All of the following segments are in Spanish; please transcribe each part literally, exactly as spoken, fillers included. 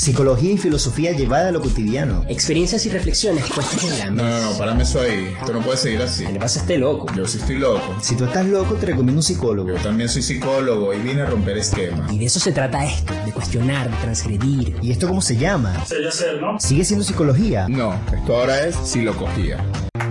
Psicología y filosofía llevada a lo cotidiano. Experiencias y reflexiones puestas en la No, mesa. no, no, párame eso ahí. Esto no puede seguir así. ¿Qué le pasa a este loco? Yo sí estoy loco. Si tú estás loco, te recomiendo un psicólogo. Yo también soy psicólogo y vine a romper esquemas. Y de eso se trata esto, de cuestionar, de transgredir. ¿Y esto cómo se llama? Sería ser, ¿no? ¿Sigue siendo psicología? No, esto ahora es si lo cogía.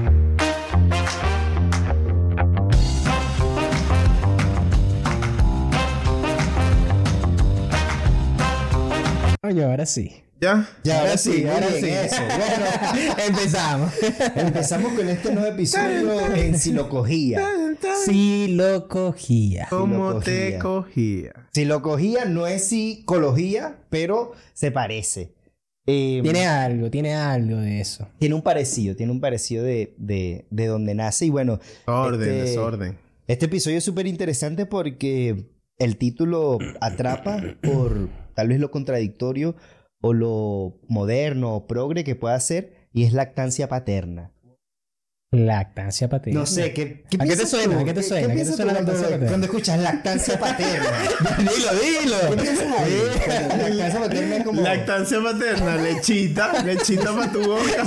Oye, ahora sí. ¿Ya? Ya, ahora sí, ahora muy bien, sí. eso. Bueno, Empezamos. empezamos con este nuevo episodio en Silocogía. Sí lo cogía. ¿Cómo Silocogía. te cogía? Silocogía no es psicología, pero se parece. Eh, Tiene algo, tiene algo de eso. tiene un parecido, tiene un parecido de, de, de donde nace. Y bueno, Orden, Este- desorden. este episodio es súper interesante porque el título atrapa por tal vez lo contradictorio o lo moderno o progre que pueda ser, y es lactancia paterna. Lactancia paterna. No sé, ¿qué, ¿A qué te piensas suena? tú? ¿A qué te suena? ¿A qué te piensas suena tú cuando, lactancia paterna? cuando escuchas lactancia paterna? dilo, ¿Qué dilo. piensas ahí? Lactancia paterna es como... Lactancia materna, lechita, lechita para tu boca.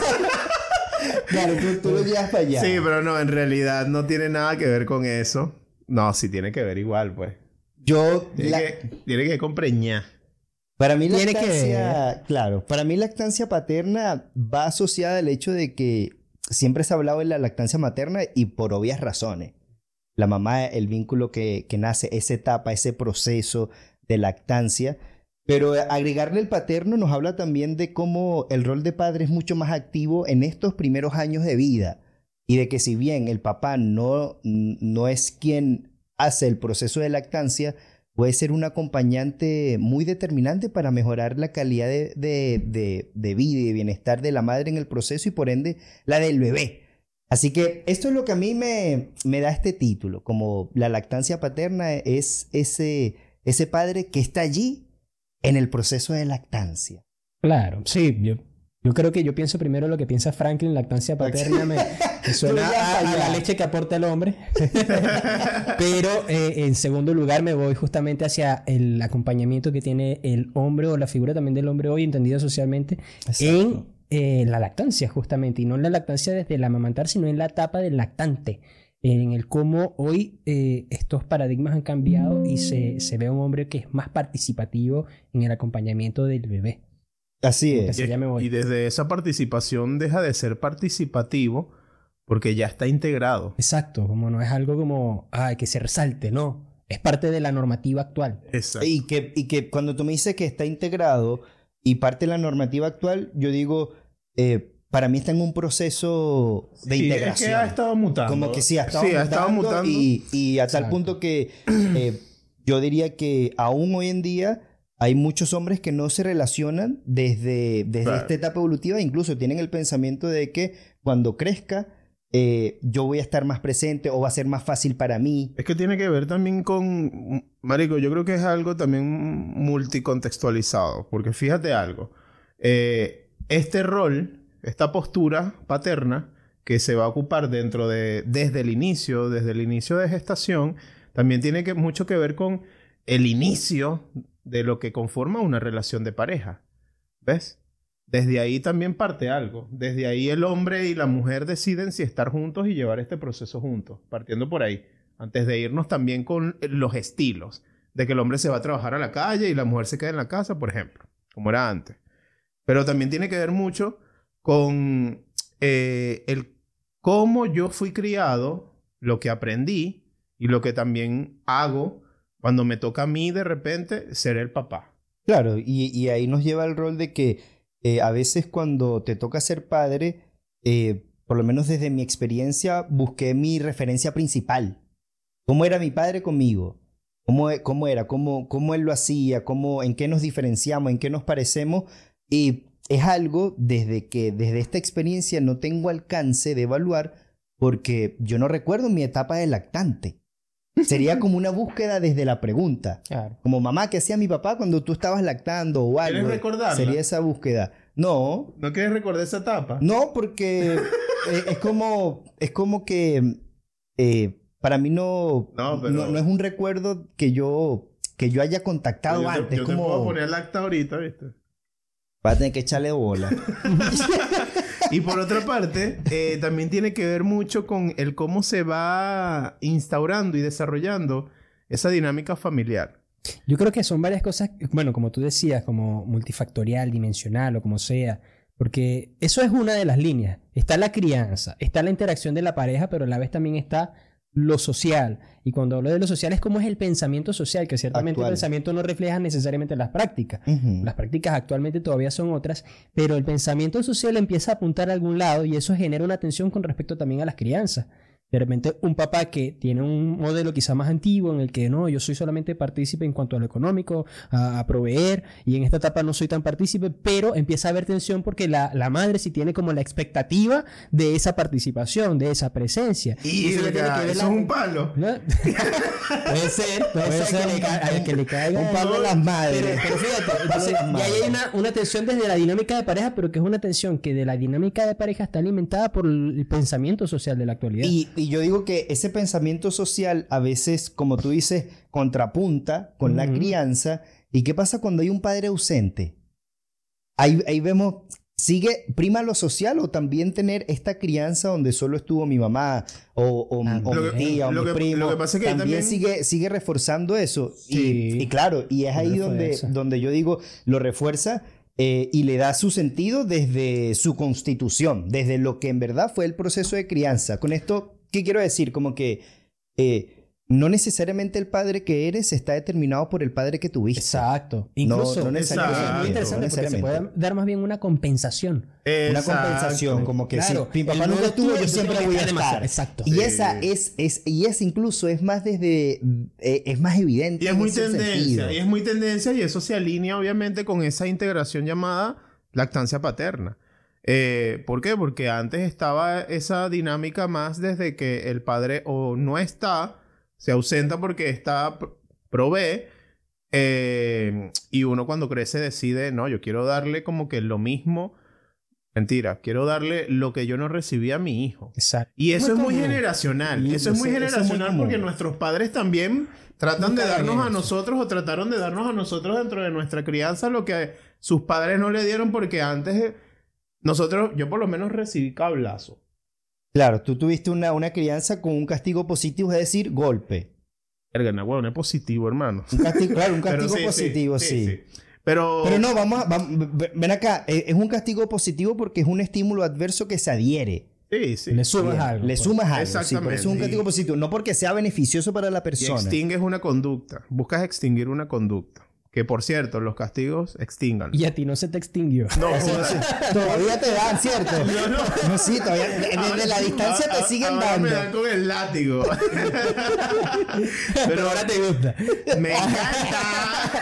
Claro, tú, tú lo llevas para allá. Sí, pero no, en realidad no tiene nada que ver con eso. No, sí tiene que ver igual, pues. Yo... Tiene, la- que, tiene que ver con preñar. Para mí Tiene que lactancia... Claro, para mí lactancia paterna va asociada al hecho de que siempre se ha hablado de la lactancia materna y por obvias razones. La mamá, el vínculo que, que nace, esa etapa, ese proceso de lactancia. Pero agregarle el paterno nos habla también de cómo el rol de padre es mucho más activo en estos primeros años de vida. Y de que si bien el papá no, no es quien hace el proceso de lactancia, puede ser un acompañante muy determinante para mejorar la calidad de, de, de, de vida y de bienestar de la madre en el proceso y por ende la del bebé. Así que esto es lo que a mí me, me da este título, como la lactancia paterna es ese, ese padre que está allí en el proceso de lactancia. Claro, sí, yo, yo creo que yo pienso primero lo que piensa Franklin, lactancia paterna, me, me suena Tú ya a, a para la allá. leche que aporta el hombre. Pero eh, en segundo lugar me voy justamente hacia el acompañamiento que tiene el hombre o la figura también del hombre hoy, entendida socialmente, en eh, la lactancia justamente, y no en la lactancia desde el amamantar, sino en la etapa del lactante, en el cómo hoy eh, estos paradigmas han cambiado y se, se ve un hombre que es más participativo en el acompañamiento del bebé. Así es. Así ya me voy. Y desde esa participación deja de ser participativo porque ya está integrado. Exacto, como no es algo como ay, que se resalte, no. Es parte de la normativa actual. Exacto. Y que, y que cuando tú me dices que está integrado y parte de la normativa actual, yo digo, eh, para mí está en un proceso de Sí, integración. es que ha estado mutando. Como que sí, ha estado, Sí, ha mutando, estado mutando. Y, y a tal Exacto. punto que eh, yo diría que aún hoy en día hay muchos hombres que no se relacionan desde, desde Claro. esta etapa evolutiva, incluso tienen el pensamiento de que cuando crezca eh, yo voy a estar más presente o va a ser más fácil para mí. Es que tiene que ver también con... Marico, yo creo que es algo también multicontextualizado. Porque fíjate algo. Eh, este rol, esta postura paterna que se va a ocupar dentro de... Desde el inicio, desde el inicio de gestación, también tiene que, mucho que ver con el inicio de lo que conforma una relación de pareja. ¿Ves? Desde ahí también parte algo. Desde ahí el hombre y la mujer deciden si estar juntos y llevar este proceso juntos. Partiendo por ahí. Antes de irnos también con los estilos. De que el hombre se va a trabajar a la calle y la mujer se queda en la casa, por ejemplo. Como era antes. Pero también tiene que ver mucho con eh, el cómo yo fui criado, lo que aprendí y lo que también hago cuando me toca a mí de repente ser el papá. Claro, y, y ahí nos lleva el rol de que eh, a veces cuando te toca ser padre, eh, por lo menos desde mi experiencia, busqué mi referencia principal. ¿Cómo era mi padre conmigo? ¿Cómo, e- cómo era? ¿Cómo, cómo él lo hacía? ¿Cómo, en qué nos diferenciamos? ¿En qué nos parecemos? Y es algo desde que desde esta experiencia no tengo alcance de evaluar porque yo no recuerdo mi etapa de lactante. Sería como una búsqueda desde la pregunta. Claro. Como mamá, ¿qué hacía mi papá cuando tú estabas lactando o algo? ¿Quieres recordarla? Sería esa búsqueda. No, ¿No quieres recordar esa etapa? no, porque eh, es como, es como que eh, para mí no, No, pero- no, no es un recuerdo que yo, que yo haya contactado yo te, antes. yo te como... puedo poner el acta ahorita, ¿viste? Va a tener que echarle bola. Y por otra parte, eh, también tiene que ver mucho con el cómo se va instaurando y desarrollando esa dinámica familiar. Yo creo que son varias cosas, bueno, como tú decías, como multifactorial, dimensional o como sea, porque eso es una de las líneas. Está la crianza, está la interacción de la pareja, pero a la vez también está lo social. Y cuando hablo de lo social es como es el pensamiento social, que ciertamente Actual. el pensamiento no refleja necesariamente las prácticas. Uh-huh. Las prácticas actualmente todavía son otras, pero el pensamiento social empieza a apuntar a algún lado y eso genera una tensión con respecto también a las crianzas. De repente un papá que tiene un modelo quizá más antiguo en el que no, yo soy solamente partícipe en cuanto a lo económico, a, a proveer, y en esta etapa no soy tan partícipe, pero empieza a haber tensión porque la, la madre sí tiene como la expectativa de esa participación, de esa presencia. Y eso, le tiene que ver eso la- es un palo. ¿no? Puede ser, puede, Puede ser, ser que, le un- ca- al que le caiga un palo de las madres. Pero, pero fíjate, Un palo de entonces, las y ahí madres. hay una, una tensión desde la dinámica de pareja, pero que es una tensión que de la dinámica de pareja está alimentada por el pensamiento social de la actualidad. Y, y yo digo que ese pensamiento social a veces, como tú dices, contrapunta con la Ujú. crianza. ¿Y qué pasa cuando hay un padre ausente? Ahí, ahí vemos, ¿sigue prima lo social o también tener esta crianza donde solo estuvo mi mamá o, o, Ah, o lo mi que- tía o lo mi que- primo? lo que pasa es que también, también- sigue, sigue reforzando eso. Y- Sí. Y, claro, y es ahí Lo donde, refuerza. donde yo digo, lo refuerza. Eh, y le da su sentido desde su constitución, desde lo que en verdad fue el proceso de crianza. Con esto, ¿qué quiero decir? Como que eh, no necesariamente el padre que eres está determinado por el padre que tuviste. Exacto. Incluso, no eso es necesariamente, muy no interesante porque se necesariamente. puede dar más bien una compensación. Una Exacto. compensación, como que Claro, si mi papá el nunca no estuvo, estuvo, yo yo siempre tengo que voy a estar estar. demasiado. Exacto. Y Sí. esa es, es, y esa incluso es más desde, eh, es más evidente. Y es en muy ese tendencia, sentido. y es muy tendencia y eso se alinea obviamente con esa integración llamada lactancia paterna. Eh, ¿Por qué? Porque antes estaba esa dinámica más desde que el padre o no está, se ausenta porque está, pr- provee, eh, y uno cuando crece decide, no, yo quiero darle como que lo mismo, mentira, quiero darle lo que yo no recibí a mi hijo. Exacto. Y eso es muy común. generacional. Y Eso es muy eso- eso es muy generacional común. porque nuestros padres también tratan Nunca de darnos ven a eso. nosotros o trataron de darnos a nosotros dentro de nuestra crianza lo que sus padres no le dieron porque antes eh, nosotros, yo por lo menos recibí cablazo. Claro, tú tuviste una, una crianza con un castigo positivo, es decir, golpe. Verga, bueno, es positivo, hermano. Un castigo, claro, un Pero castigo sí, sí, positivo, sí. Pero, Pero no, vamos a, vam- v- ven acá, eh, es un castigo positivo porque es un estímulo adverso que se adhiere. sí, sí. Le sumas Bien, algo. Le pues. sumas algo, sí, Exactamente, por eso es un y- castigo positivo, no porque sea beneficioso para la Y persona. extingues una conducta. Buscas extinguir una conducta. Que por cierto, los castigos extingan. Y a ti no se te extinguió. No, Así no sé, todavía te dan, ¿cierto? Yo no. No, sí, todavía, desde la distancia te Ahora- siguen ahora dando. me dan con el látigo. Pero ahora te gusta. Me encanta.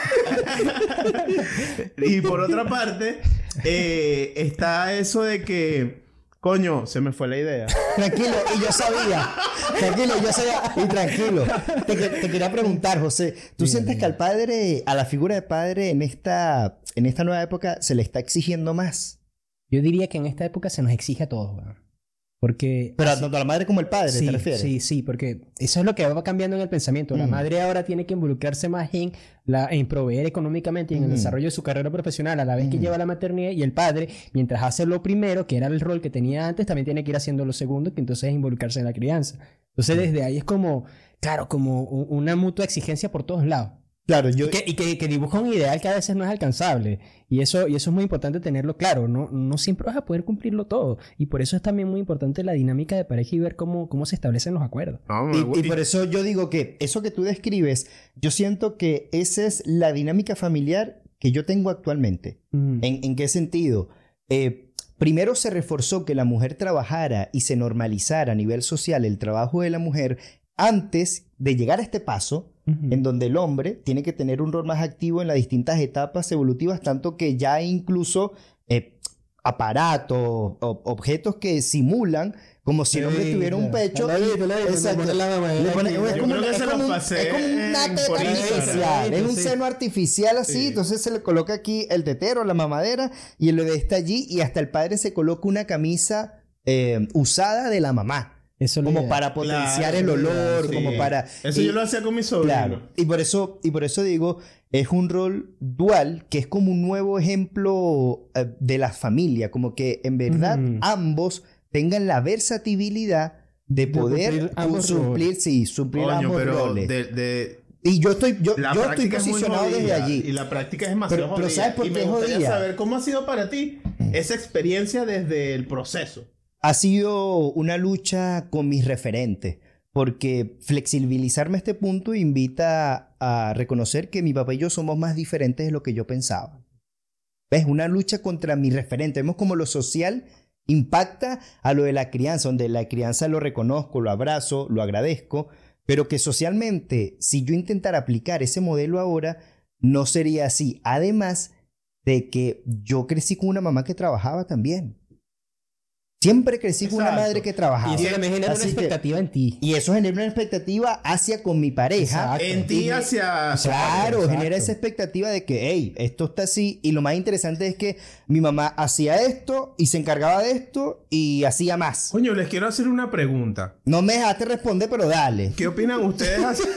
Y por otra parte, eh, está eso de que, coño, se me fue la idea. Tranquilo, y yo sabía. Tranquilo, yo sabía. Y tranquilo. Te, que- te quería preguntar, José. ¿Tú sientes que al padre, a la figura de padre en esta, en esta nueva época, se le está exigiendo más? Yo diría que en esta época se nos exige a todos, weón. Porque... Pero tanto a la madre como al padre, sí, ¿te refieres? sí, sí, porque eso es lo que va cambiando en el pensamiento. La Mm. madre ahora tiene que involucrarse más en, la, en proveer económicamente y en el Mm. desarrollo de su carrera profesional a la vez que Mm. lleva la maternidad, y el padre, mientras hace lo primero, que era el rol que tenía antes, también tiene que ir haciendo lo segundo, que entonces es involucrarse en la crianza. Entonces desde ahí es como, claro, como u- una mutua exigencia por todos lados. Claro, yo... Y, que, y que, que dibuja un ideal que a veces no es alcanzable. Y eso, y eso es muy importante tenerlo claro. No, no siempre vas a poder cumplirlo todo. Y por eso es también muy importante la dinámica de pareja y ver cómo, cómo se establecen los acuerdos. No, me Y, gu- y por eso yo digo que eso que tú describes, yo siento que esa es la dinámica familiar que yo tengo actualmente. Mm. ¿En, en qué sentido? Eh, primero se reforzó que la mujer trabajara y se normalizara a nivel social el trabajo de la mujer antes de llegar a este paso, Ujú. en donde el hombre tiene que tener un rol más activo en las distintas etapas evolutivas, tanto que ya hay incluso eh, aparatos, o- objetos que simulan como si el hombre Sí, tuviera un claro. pecho. La visto, la visto, Exacto. le pone la mamadera Le pone- aquí. es Yo como, creo que es se como los un- pasé es como una en- teta por Instagram. artificial, es un Sí. seno artificial así, Sí. entonces se le coloca aquí el tetero, la mamadera, y el bebé está allí, y hasta el padre se coloca una camisa eh, usada de la mamá. Eso es la como idea. para potenciar Claro, el olor, sí. como para... Eso y- yo lo hacía con mi sobrino. Claro, y por eso, y por eso digo, es un rol dual que es como un nuevo ejemplo eh, de la familia, como que en verdad Ujú. ambos tengan la versatilidad de poder cumplir ambos suplir, roles. sí, suplir Coño, ambos pero roles. de, de- Y yo estoy, yo, la yo estoy práctica es muy posicionado desde jodida, allí. y la práctica es demasiado Pero- pero jodida. ¿sabes por y qué me es gustaría jodida? saber cómo ha sido para ti esa experiencia desde el proceso. Ha sido una lucha con mis referentes, porque flexibilizarme a este punto invita a reconocer que mi papá y yo somos más diferentes de lo que yo pensaba. ¿Ves? Una lucha contra mi referente. Vemos como lo social impacta a lo de la crianza, donde la crianza lo reconozco, lo abrazo, lo agradezco, pero que socialmente, si yo intentara aplicar ese modelo ahora, no sería así. Además de que yo crecí con una mamá que trabajaba también. Siempre crecí con una Exacto. madre que trabajaba. Y eso también genera una Así que- expectativa en ti. y eso genera una expectativa hacia con mi pareja. Exacto. En ti hacia... Claro, Exacto. genera esa expectativa de que, hey, esto está así. Y lo más interesante es que mi mamá hacía esto y se encargaba de esto y hacía más. Coño, les quiero hacer una pregunta. No me dejaste responder, pero dale. ¿Qué opinan ustedes,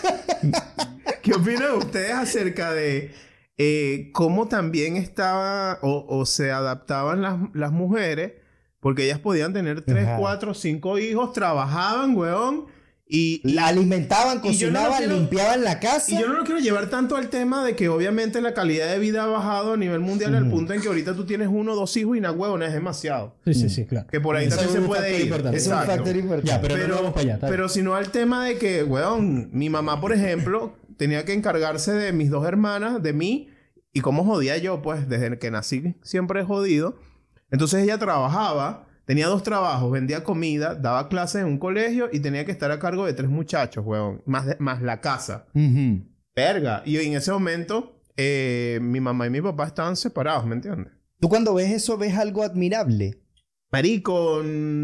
ac- ¿Qué opinan ustedes acerca de eh, cómo también estaba o, o se adaptaban las, las mujeres? Porque ellas podían tener tres, Ajá. cuatro, cinco hijos, trabajaban, weón, y, y- La alimentaban, y yo no lo cocinaban, quiero- limpiaban la casa. y yo no lo quiero llevar tanto al tema de que obviamente la calidad de vida ha bajado a nivel mundial al punto en que ahorita tú tienes uno o dos hijos y una huevona es demasiado. Sí, sí, sí, claro. Que por ahí Eso también es se un puede factor ir. importante. Es un Exacto. factor importante. Ya, pero, no vamos para allá. está bien. Pero sino al tema de que, weón, mi mamá, por ejemplo, tenía que encargarse de mis dos hermanas, de mí, y cómo jodía yo, pues, desde que nací siempre he jodido. Entonces ella trabajaba, tenía dos trabajos, vendía comida, daba clases en un colegio y tenía que estar a cargo de tres muchachos, weón, más, de- más la casa. Ujú. Verga. Y en ese momento, eh, mi mamá y mi papá estaban separados, ¿me entiendes? Tú cuando ves eso ves algo admirable. Marico,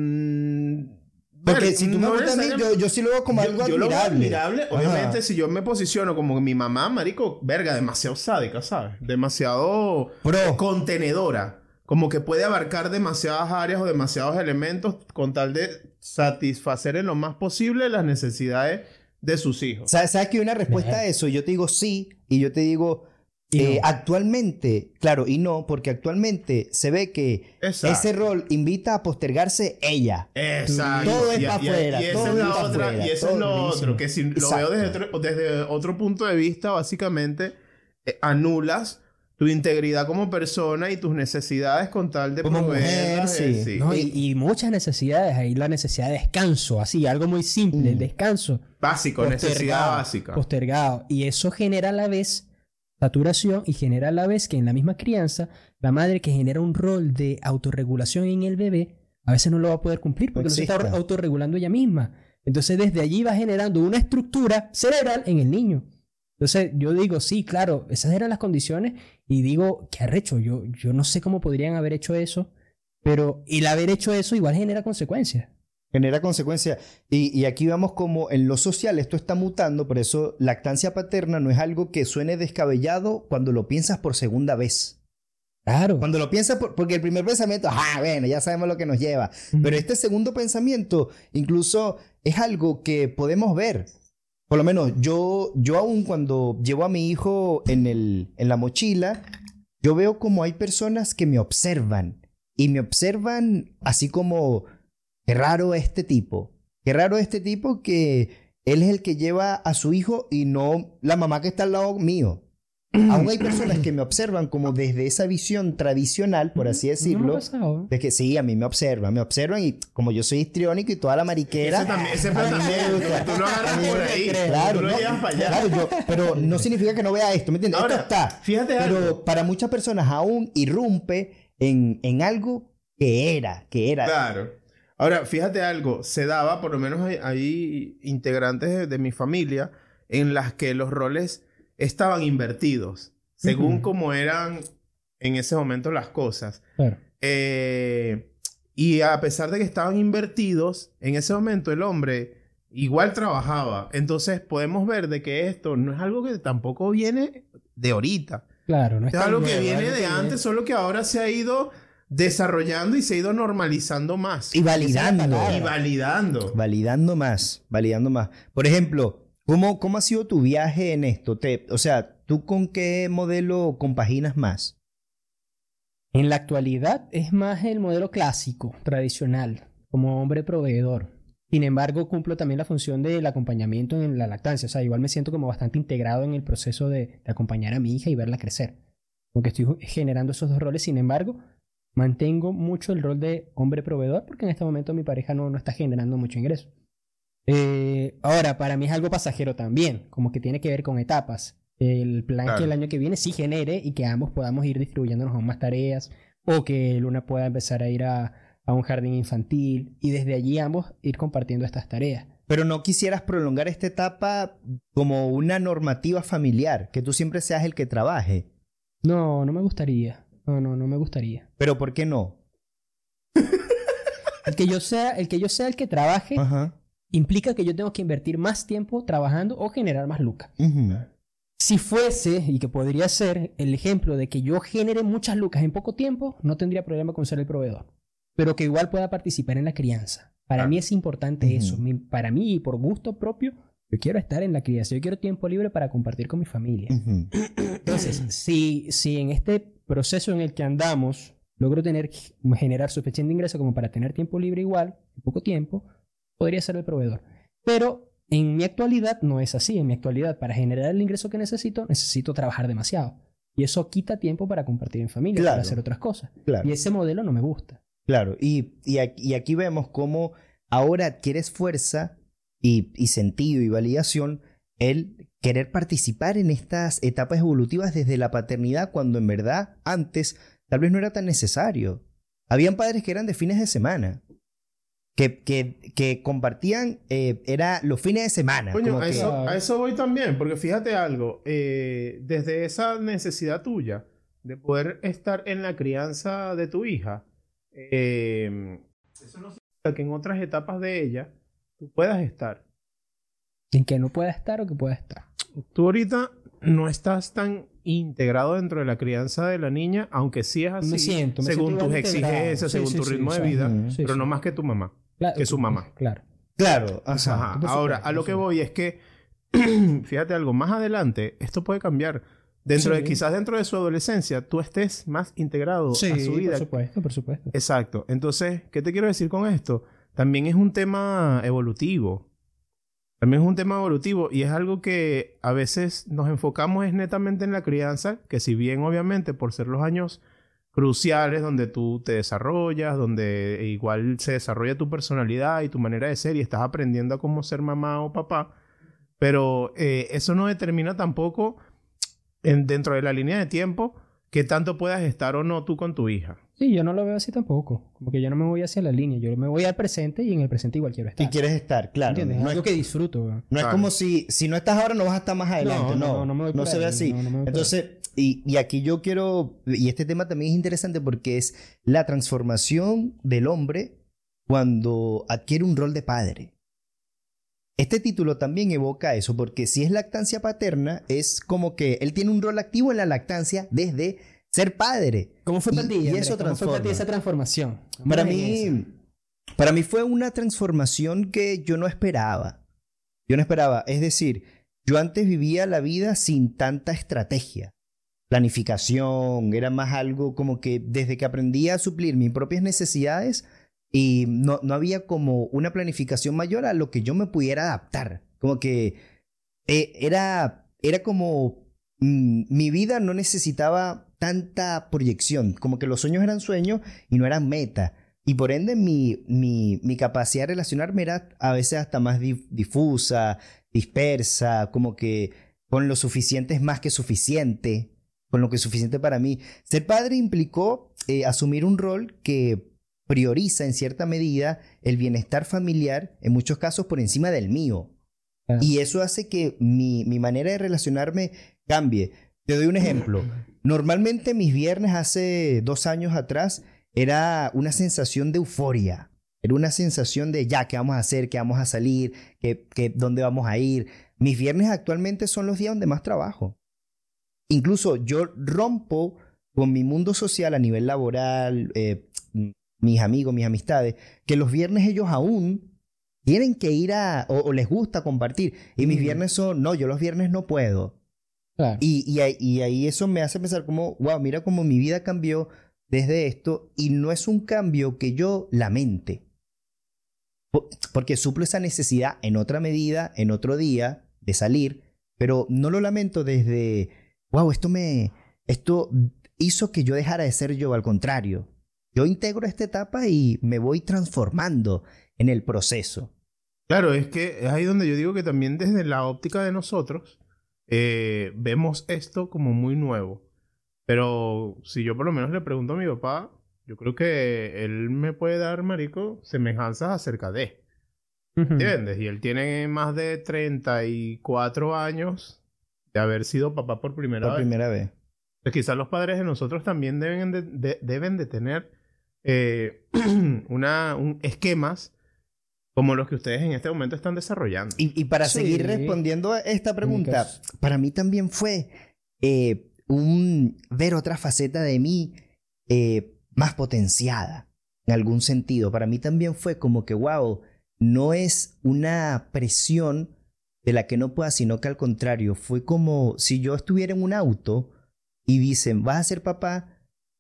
mm, Porque ver, si tú me no preguntas a mí, necesariamente- yo, yo sí lo veo como Yo- algo yo lo veo admirable. admirable. Obviamente, Ajá. si yo me posiciono como mi mamá, marico, verga, demasiado sádica, ¿sabes? Demasiado Pro. contenedora. Como que puede abarcar demasiadas áreas o demasiados elementos con tal de satisfacer en lo más posible las necesidades de sus hijos. ¿Sabes, sabes que hay una respuesta a eso? Yo te digo sí y yo te digo Y eh, no. actualmente, claro, y no, porque actualmente se ve que Exacto. ese rol invita a postergarse ella. Exacto. Todo es Y- pa' y- afuera, Y esa todo es la es pa' otra, afuera, y eso todo es lo buenísimo. otro, que si lo Exacto. veo desde otro, desde otro punto de vista, básicamente eh, anulas tu integridad como persona y tus necesidades con tal de Como proveerlas, mujer, eh, sí. No, y, y muchas necesidades. Ahí la necesidad de descanso, así, algo muy simple, el descanso. Básico, necesidad Postergado, básica. Postergado. Y eso genera a la vez saturación y genera a la vez que en la misma crianza, la madre que genera un rol de autorregulación en el bebé, a veces no lo va a poder cumplir porque no, se está exista. autorregulando ella misma. Entonces desde allí va generando una estructura cerebral en el niño. Entonces yo digo, sí, claro, esas eran las condiciones y digo, qué arrecho, yo, yo no sé cómo podrían haber hecho eso, pero el haber hecho eso igual genera consecuencias. Genera consecuencias. Y, y aquí vamos como en lo social, esto está mutando, por eso lactancia paterna no es algo que suene descabellado cuando lo piensas por segunda vez. Claro. Cuando lo piensas, por- porque el primer pensamiento, ah, bueno, ya sabemos lo que nos lleva. Ujú. Pero este segundo pensamiento incluso es algo que podemos ver. Por lo menos yo, yo aún cuando llevo a mi hijo en, el, en la mochila, yo veo como hay personas que me observan. Y me observan así como, qué raro este tipo. Qué raro este tipo que él es el que lleva a su hijo y no la mamá que está al lado mío. Aún hay personas que me observan como desde esa visión tradicional, por así No me ha decirlo. pasado. De que sí, a mí me observan, me observan y como yo soy histriónico y toda la mariquera. Ese también, ese a mí me también, gusta. tú lo agarras A mí por me ahí, cree. tú Claro, lo no, llevas para allá. claro, yo- pero no significa que no vea esto, ¿me entiendes? Ahora, esto está. fíjate pero algo. para muchas personas aún irrumpe en, en algo que era, que era. Claro. Ahora, fíjate algo, se daba, por lo menos hay, hay integrantes de, de mi familia en las que los roles estaban invertidos, según Ujú. cómo eran en ese momento las cosas. Claro. Eh, y a pesar de que estaban invertidos, en ese momento el hombre igual trabajaba. Entonces podemos ver de que esto no es algo que tampoco viene de ahorita. Claro, no es Es tan algo que nuevo, viene algo de que antes, solo que ahora se ha ido desarrollando y se ha ido normalizando más. Y validando. Y validando. Validando más, validando más. Por ejemplo, ¿cómo, cómo ha sido tu viaje en esto? Te, o sea, ¿tú con qué modelo compaginas más? En la actualidad es más el modelo clásico, tradicional, como hombre proveedor. Sin embargo, cumplo también la función del acompañamiento en la lactancia. O sea, igual me siento como bastante integrado en el proceso de, de acompañar a mi hija y verla crecer. Porque estoy generando esos dos roles. Sin embargo, mantengo mucho el rol de hombre proveedor porque en este momento mi pareja no, no está generando mucho ingreso. Eh, ahora, para mí es algo pasajero también, como que tiene que ver con etapas. El plan Claro. que el año que viene sí genere y que ambos podamos ir distribuyéndonos aún más tareas, o que Luna pueda empezar a ir a, a un jardín infantil y desde allí ambos ir compartiendo estas tareas. Pero no quisieras prolongar esta etapa como una normativa familiar, que tú siempre seas el que trabaje. No, no me gustaría. No, no, no me gustaría. Pero ¿por qué no? El que yo sea, el que yo sea el que trabaje Ajá. implica que yo tengo que invertir más tiempo trabajando o generar más lucas. Ujú. Si fuese, y que podría ser, el ejemplo de que yo genere muchas lucas en poco tiempo, no tendría problema con ser el proveedor. Pero que igual pueda participar en la crianza. Para Claro. mí es importante Ujú. eso. Mi- para mí, y por gusto propio, yo quiero estar en la crianza. Yo quiero tiempo libre para compartir con mi familia. Ujú. Entonces, si, si en este proceso en el que andamos logro tener, generar suficiente ingreso como para tener tiempo libre igual, en poco tiempo, podría ser el proveedor. Pero en mi actualidad no es así. En mi actualidad, para generar el ingreso que necesito, necesito trabajar demasiado. Y eso quita tiempo para compartir en familia, Claro. para hacer otras cosas. Claro. Y ese modelo no me gusta. Claro, y, y, aquí, y aquí vemos cómo ahora adquieres fuerza y, y sentido y validación el querer participar en estas etapas evolutivas desde la paternidad cuando en verdad antes tal vez no era tan necesario. Habían padres que eran de fines de semana, que, que, que compartían, eh, era los fines de semana. Coño, como a que- eso, a eso voy también, porque fíjate algo, eh, desde esa necesidad tuya de poder estar en la crianza de tu hija, eh, eso no significa que en otras etapas de ella tú puedas estar. En que no pueda estar o que pueda estar. Tú ahorita no estás tan integrado dentro de la crianza de la niña, aunque sí es así, Me siento, me según siento tus igual integrado. exigencias, Sí, según sí, tu sí, ritmo o de sea, vida, ujú. Sí, pero sí. no más que tu mamá. Claro, que su mamá. Claro. Claro, ajá. Ajá. por Ahora, supuesto, a lo por que supuesto. voy es que, fíjate algo, más adelante, esto puede cambiar. Dentro Sí. de, quizás dentro de su adolescencia, tú estés más integrado Sí, a su vida. por supuesto, por supuesto. Exacto. Entonces, ¿qué te quiero decir con esto? También es un tema evolutivo. También es un tema evolutivo y es algo que a veces nos enfocamos es netamente en la crianza, que si bien obviamente por ser los años cruciales donde tú te desarrollas, donde igual se desarrolla tu personalidad y tu manera de ser y estás aprendiendo a cómo ser mamá o papá, pero eh, eso no determina tampoco en, dentro de la línea de tiempo qué tanto puedas estar o no tú con tu hija. Sí, yo no lo veo así tampoco. Como que yo no me voy hacia la línea. Yo me voy al presente y en el presente igual quiero estar. Y quieres estar, claro. ¿Entiendes? No Es es, algo que disfruto, weón. no es Claro. como si, si no estás ahora no vas a estar más adelante. No, No, no, no, no, no me voy por se ve ahí, así. no, no me voy por Entonces, y, y aquí yo quiero, y este tema también es interesante porque es la transformación del hombre cuando adquiere un rol de padre. Este título también evoca eso, porque si es lactancia paterna, es como que él tiene un rol activo en la lactancia desde ser padre. ¿Cómo fue para Y- ti, y Andrés? eso ¿Cómo fue para ti transforma. esa transformación? Para Vamos en esa. mí, para mí fue una transformación que yo no esperaba. Yo no esperaba. Es decir, yo antes vivía la vida sin tanta estrategia. Planificación, era más algo como que desde que aprendí a suplir mis propias necesidades y no, no había como una planificación mayor a lo que yo me pudiera adaptar. Como que eh, era, era como mm, mi vida no necesitaba tanta proyección, como que los sueños eran sueños y no eran meta. Y por ende mi, mi, mi capacidad de relacionarme era a veces hasta más dif- difusa, dispersa, como que con lo suficiente es más que suficiente, con lo que es suficiente para mí. Ser padre implicó eh, asumir un rol que prioriza en cierta medida el bienestar familiar, en muchos casos por encima del mío. Claro. Y eso hace que mi, mi manera de relacionarme cambie. Te doy un ejemplo. Normalmente mis viernes hace dos años atrás era una sensación de euforia. Era una sensación de ya, ¿qué vamos a hacer? ¿Qué vamos a salir? ¿Qué, qué, ¿Dónde vamos a ir? Mis viernes actualmente son los días donde más trabajo. Incluso yo rompo con mi mundo social a nivel laboral, eh, mis amigos, mis amistades, que los viernes ellos aún tienen que ir a, o, o les gusta compartir. Y mis viernes son, no, yo los viernes no puedo. Claro. Y, y, ahí- y ahí eso me hace pensar como, wow, mira cómo mi vida cambió desde esto y no es un cambio que yo lamente. Po- Porque suplo esa necesidad en otra medida, en otro día, de salir, pero no lo lamento desde, wow, esto me, esto hizo que yo dejara de ser yo, al contrario. Yo integro esta etapa y me voy transformando en el proceso. Claro, es que es ahí donde yo digo que también desde la óptica de nosotros eh, vemos esto como muy nuevo. Pero si yo por lo menos le pregunto a mi papá, yo creo que él me puede dar, marico, semejanzas acerca de. Ujú. ¿Entiendes? Y él tiene más de treinta y cuatro años de haber sido papá por primera Por vez. primera vez. Pues quizás los padres de nosotros también deben de, de- deben de tener eh, una, un, esquemas como los que ustedes en este momento están desarrollando. Y, y para Sí. seguir respondiendo a esta pregunta, caso. para mí también fue eh, un ver otra faceta de mí eh, más potenciada en algún sentido. Para mí también fue como que, wow, no es una presión de la que no pueda, sino que al contrario, fue como si yo estuviera en un auto y dicen, vas a ser papá,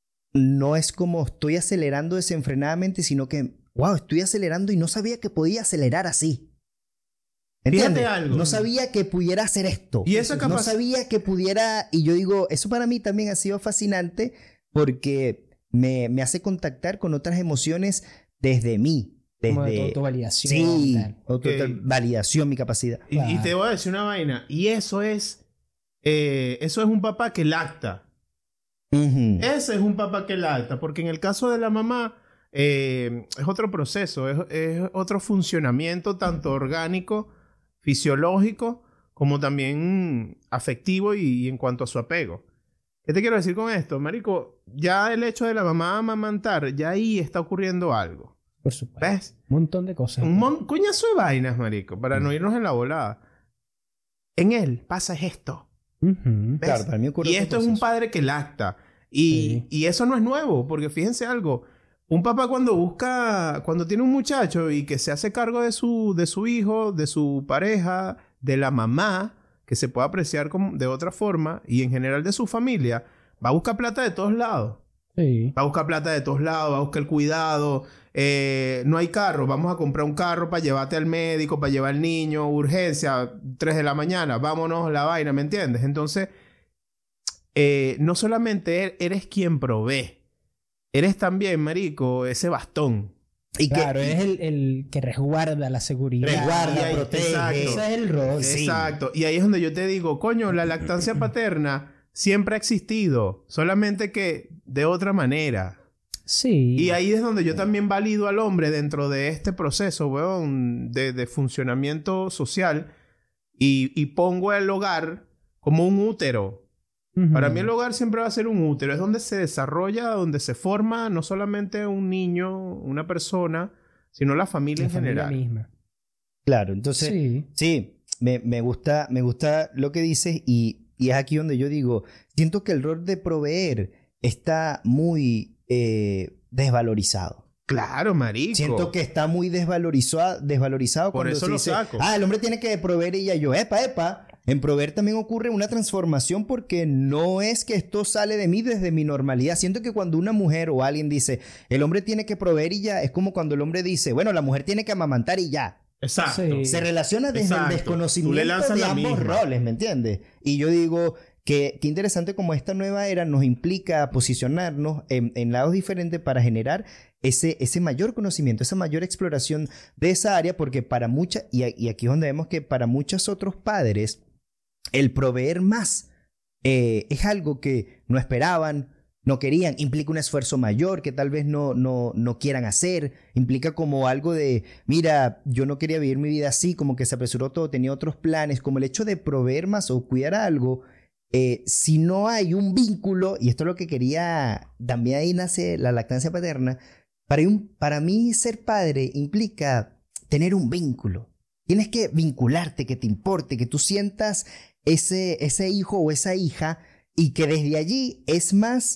no es como estoy acelerando desenfrenadamente, sino que, wow, estoy acelerando y no sabía que podía acelerar así. ¿Entiendes? Fíjate algo. No sabía que pudiera hacer esto. Y esa No capac- sabía que pudiera... Y yo digo, eso para mí también ha sido fascinante porque me, me hace contactar con otras emociones desde mí. Como de Desde... tu autovalidación. Sí, tal. auto- Ok. validación, mi capacidad. Y, y Claro. te voy a decir una vaina. Y eso es... eh, eso es un papá que lacta. Ujú. Ese es un papá que lacta. Porque en el caso de la mamá... eh, es otro proceso. Es, es otro funcionamiento tanto orgánico, fisiológico, como también afectivo y, y en cuanto a su apego. ¿Qué te quiero decir con esto? Marico, ya el hecho de la mamá amamantar, ya ahí está ocurriendo algo. Por supuesto. ¿Ves? Un montón de cosas. Un mon- coñazo de vainas, marico, para no irnos en la volada. En él pasa esto. Ujú. ¿Ves? Claro, para mí ocurre Y otro esto es un proceso. padre que lacta. Y, Sí. y eso no es nuevo, porque fíjense algo. Un papá cuando busca, cuando tiene un muchacho y que se hace cargo de su, de su hijo, de su pareja, de la mamá, que se puede apreciar como, de otra forma, y en general de su familia, va a buscar plata de todos lados. Sí. Va a buscar plata de todos lados, va a buscar el cuidado. Eh, no hay carro, vamos a comprar un carro para llevarte al médico, para llevar al niño, urgencia, tres de la mañana, vámonos la vaina, ¿me entiendes? Entonces, eh, no solamente er- eres quien provee, eres también, marico, ese bastón. Y que- Claro, es el, el que resguarda la seguridad. Resguarda, Y ahí- protege. exacto. Ese es el rol. Sí. Exacto. Y ahí es donde yo te digo, coño, la lactancia paterna siempre ha existido, solamente que de otra manera. Sí. Y ahí es donde yo también valido al hombre dentro de este proceso, weón, de, de funcionamiento social y, y pongo el hogar como un útero. Ujú. Para mí el hogar siempre va a ser un útero. Es donde se desarrolla, donde se forma no solamente un niño, una persona, sino la familia La en familia general. misma. Claro, entonces... Sí. Sí, me, me gusta, me gusta lo que dices y, y es aquí donde yo digo, siento que el rol de proveer está muy eh, desvalorizado. Claro, marico. Siento que está muy desvalorizado, desvalorizado Por cuando eso se lo dice, saco. ah, el hombre tiene que proveer y ya yo, epa, epa. En proveer también ocurre una transformación porque no es que esto sale de mí desde mi normalidad. Siento que cuando una mujer o alguien dice, el hombre tiene que proveer y ya, es como cuando el hombre dice, bueno, la mujer tiene que amamantar y ya. Exacto. Sí. Se relaciona desde Exacto. el Tú le desconocimiento lanzas de la ambos misma. roles, ¿me entiendes? Y yo digo que qué interesante como esta nueva era nos implica posicionarnos en, en lados diferentes para generar ese, ese mayor conocimiento, esa mayor exploración de esa área, porque para muchas, y, a- y aquí es donde vemos que para muchos otros padres, el proveer más eh, es algo que no esperaban, no querían, implica un esfuerzo mayor que tal vez no, no, no quieran hacer, implica como algo de, mira, yo no quería vivir mi vida así, como que se apresuró todo, tenía otros planes, como el hecho de proveer más o cuidar algo, eh, si no hay un vínculo, y esto es lo que quería, también ahí nace la lactancia paterna, para, un, para mí ser padre implica tener un vínculo, tienes que vincularte, que te importe, que tú sientas ese, ese hijo o esa hija y que desde allí es más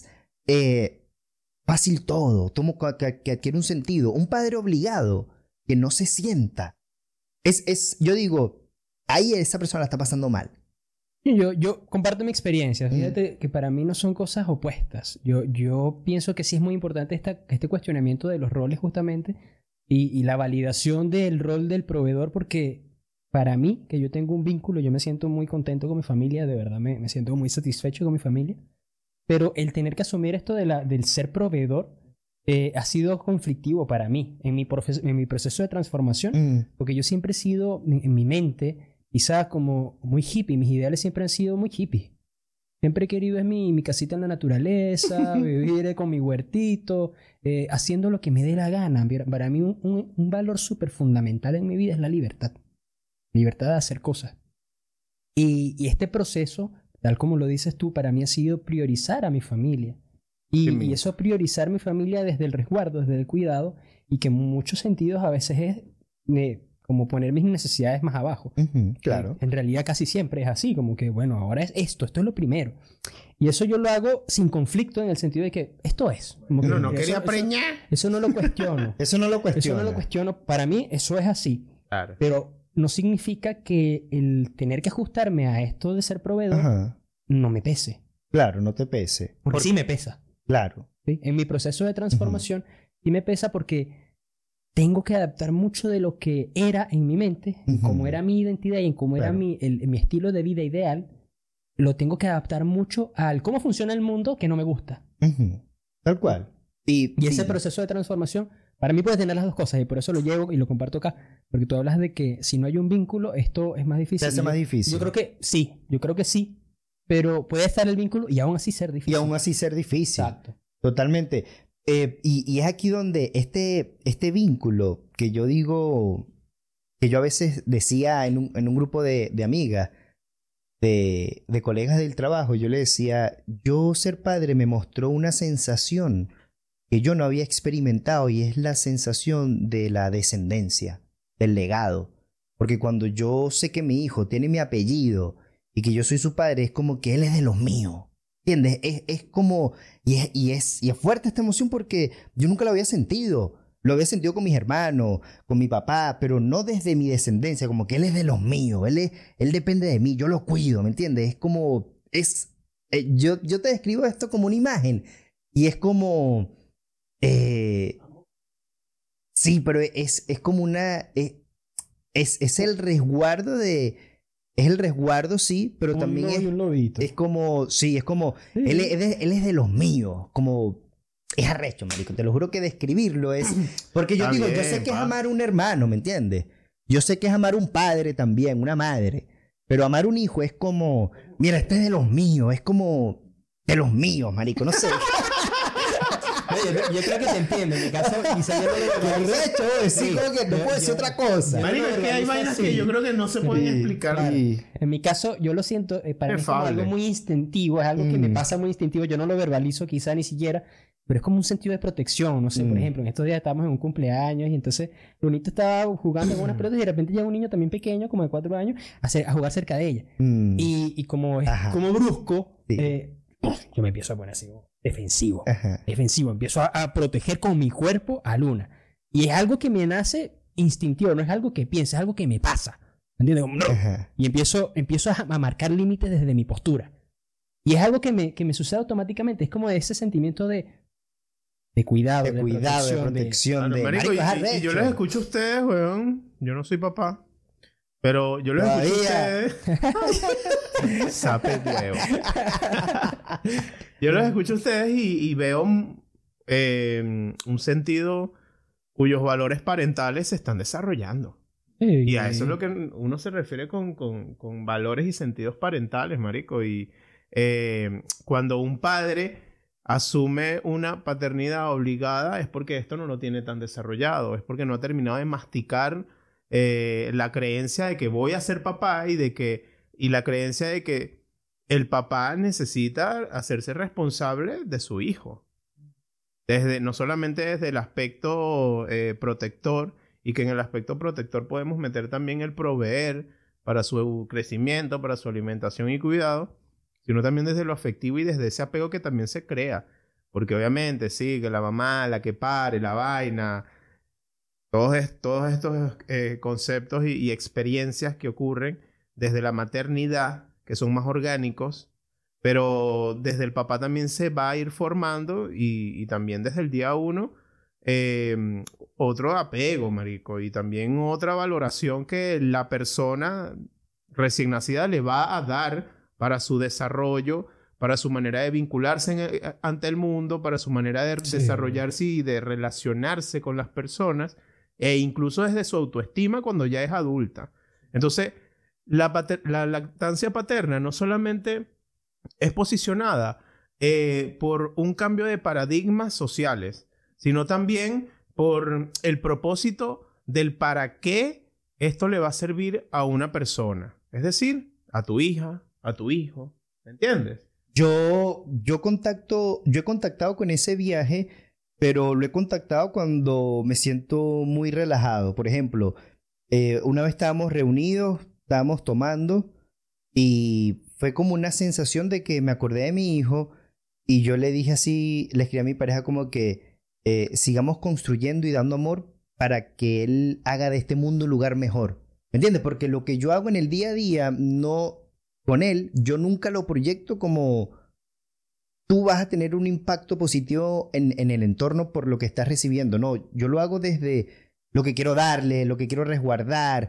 eh, fácil todo, tomo que, que adquiere un sentido. Un padre obligado que no se sienta. Es, es, yo digo, ahí esa persona la está pasando mal. Yo, yo comparto mi experiencia. Fíjate mm. que para mí no son cosas opuestas. Yo, yo pienso que sí es muy importante esta, este cuestionamiento de los roles justamente y, y la validación del rol del proveedor, porque para mí, que yo tengo un vínculo, yo me siento muy contento con mi familia, de verdad me, me siento muy satisfecho con mi familia, pero el tener que asumir esto de la, del ser proveedor eh, ha sido conflictivo para mí en mi, profe- en mi proceso de transformación, mm. porque yo siempre he sido, en, en mi mente, quizás como muy hippie, mis ideales siempre han sido muy hippie. Siempre he querido es mi, mi casita en la naturaleza, vivir con mi huertito, eh, haciendo lo que me dé la gana. Para mí un, un, un valor súper fundamental en mi vida es la libertad. Libertad de hacer cosas. Y, y este proceso, tal como lo dices tú, para mí ha sido priorizar a mi familia. Y, y eso priorizar mi familia desde el resguardo, desde el cuidado, y que en muchos sentidos a veces es... Eh, como poner mis necesidades más abajo. Uh-huh, claro. En, en realidad casi siempre es así, como que, bueno, ahora es esto, esto es lo primero. Y eso yo lo hago sin conflicto en el sentido de que esto es. Como que no, no eso, quería eso, preñar. Eso no lo cuestiono. Eso no lo cuestiono. Eso no lo cuestiono. Para mí eso es así. Claro. Pero no significa que el tener que ajustarme a esto de ser proveedor Ajá. no me pese. Claro, no te pese. Porque, porque sí me pesa. Claro. ¿Sí? En mi proceso de transformación uh-huh. sí me pesa porque... tengo que adaptar mucho de lo que era en mi mente, en uh-huh. cómo era mi identidad y en cómo claro. era mi, el, mi estilo de vida ideal. Lo tengo que adaptar mucho al cómo funciona el mundo que no me gusta. Uh-huh. Tal cual. Y, y ese sí. proceso de transformación, para mí puede tener las dos cosas y por eso lo llevo y lo comparto acá. Porque tú hablas de que si no hay un vínculo, esto es más difícil. Se hace más difícil. Yo creo que sí, yo creo que sí. Pero puede estar el vínculo y aún así ser difícil. Y aún así ser difícil. Exacto. Totalmente. Eh, y, y es aquí donde este, este vínculo que yo digo, que yo a veces decía en un, en un grupo de, de amigas, de, de colegas del trabajo, yo le decía, yo ser padre me mostró una sensación que yo no había experimentado y es la sensación de la descendencia, del legado. Porque cuando yo sé que mi hijo tiene mi apellido y que yo soy su padre, es como que él es de los míos. ¿Entiendes? Es, es como... Y es, y, es, y es fuerte esta emoción porque yo nunca lo había sentido. Lo había sentido con mis hermanos, con mi papá, pero no desde mi descendencia, como que él es de los míos, él, es, él depende de mí, yo lo cuido, ¿me entiendes? Es como... es eh, yo, yo te describo esto como una imagen y es como... Eh, sí, pero es, es como una... Es, es, es el resguardo de... Es el resguardo, sí, pero un también es, un lobito. es como, sí, es como, sí. él, es, él, es, él es de los míos, como, es arrecho, marico, te lo juro que describirlo es, porque yo Está digo, bien, yo sé que pa. es amar un hermano, ¿me entiendes? Yo sé que es amar un padre también, una madre, pero amar un hijo es como, mira, este es de los míos, es como, de los míos, marico, no sé. Yo, yo creo que te entiendo. En mi caso, quizá yo no lo he hecho, sí, como que no puedo decir otra cosa. Marico, es que hay vainas que yo creo que no se pueden sí, explicar. Claro. En mi caso, yo lo siento, eh, para mí es como algo muy instintivo, es algo mm. que me pasa muy instintivo. Yo no lo verbalizo quizá ni siquiera, pero es como un sentido de protección. No sé, mm. por ejemplo, en estos días estábamos en un cumpleaños y entonces Lunita estaba jugando con unas pelotas y de repente llega un niño también pequeño, como de cuatro años, a, hacer, a jugar cerca de ella. Mm. Y, y como es Ajá. como brusco, sí. eh, yo me empiezo a poner así defensivo. Ajá. Defensivo. Empiezo a, a proteger con mi cuerpo a Luna. Y es algo que me nace instintivo, no es algo que piense, es algo que me pasa. ¿Entiendes? Como, no. Y empiezo, empiezo a, a marcar límites desde mi postura. Y es algo que me, que me sucede automáticamente. Es como ese sentimiento de, de cuidado, de, de cuidado, protección. de protección. De, de... Marico, Marico, y, y yo les escucho a ustedes, weón. Yo no soy papá. Pero yo les Todavía. escucho a ustedes. Sape huevo. Yo los escucho a ustedes y, y veo eh, un sentido cuyos valores parentales se están desarrollando. Sí, y a eso es lo que uno se refiere con, con, con valores y sentidos parentales, marico. Y eh, cuando un padre asume una paternidad obligada es porque esto no lo tiene tan desarrollado. Es porque no ha terminado de masticar eh, la creencia de que voy a ser papá y de que... Y la creencia de que el papá necesita hacerse responsable de su hijo. Desde, no solamente desde el aspecto eh, protector, y que en el aspecto protector podemos meter también el proveer para su crecimiento, para su alimentación y cuidado, sino también desde lo afectivo y desde ese apego que también se crea. Porque obviamente, sí, que la mamá, la que pare, la vaina, todos, est- todos estos eh, conceptos y, y experiencias que ocurren desde la maternidad, que son más orgánicos, pero desde el papá también se va a ir formando y, y también desde el día uno eh, otro apego, marico, y también otra valoración que la persona recién nacida le va a dar para su desarrollo, para su manera de vincularse en el- ante el mundo, para su manera de Sí. desarrollarse y de relacionarse con las personas, e incluso desde su autoestima cuando ya es adulta. Entonces, la, pater- la lactancia paterna no solamente es posicionada eh, por un cambio de paradigmas sociales, sino también por el propósito del para qué esto le va a servir a una persona. Es decir, a tu hija, a tu hijo. ¿Me entiendes? Yo, yo contacto, yo he contactado con ese viaje, pero lo he contactado cuando me siento muy relajado. Por ejemplo, eh, una vez estábamos reunidos, estábamos tomando y fue como una sensación de que me acordé de mi hijo y yo le dije así, le escribí a mi pareja como que eh, sigamos construyendo y dando amor para que él haga de este mundo un lugar mejor. ¿Me entiendes? Porque lo que yo hago en el día a día, no, con él, yo nunca lo proyecto como tú vas a tener un impacto positivo en, en el entorno por lo que estás recibiendo. No, yo lo hago desde lo que quiero darle, lo que quiero resguardar.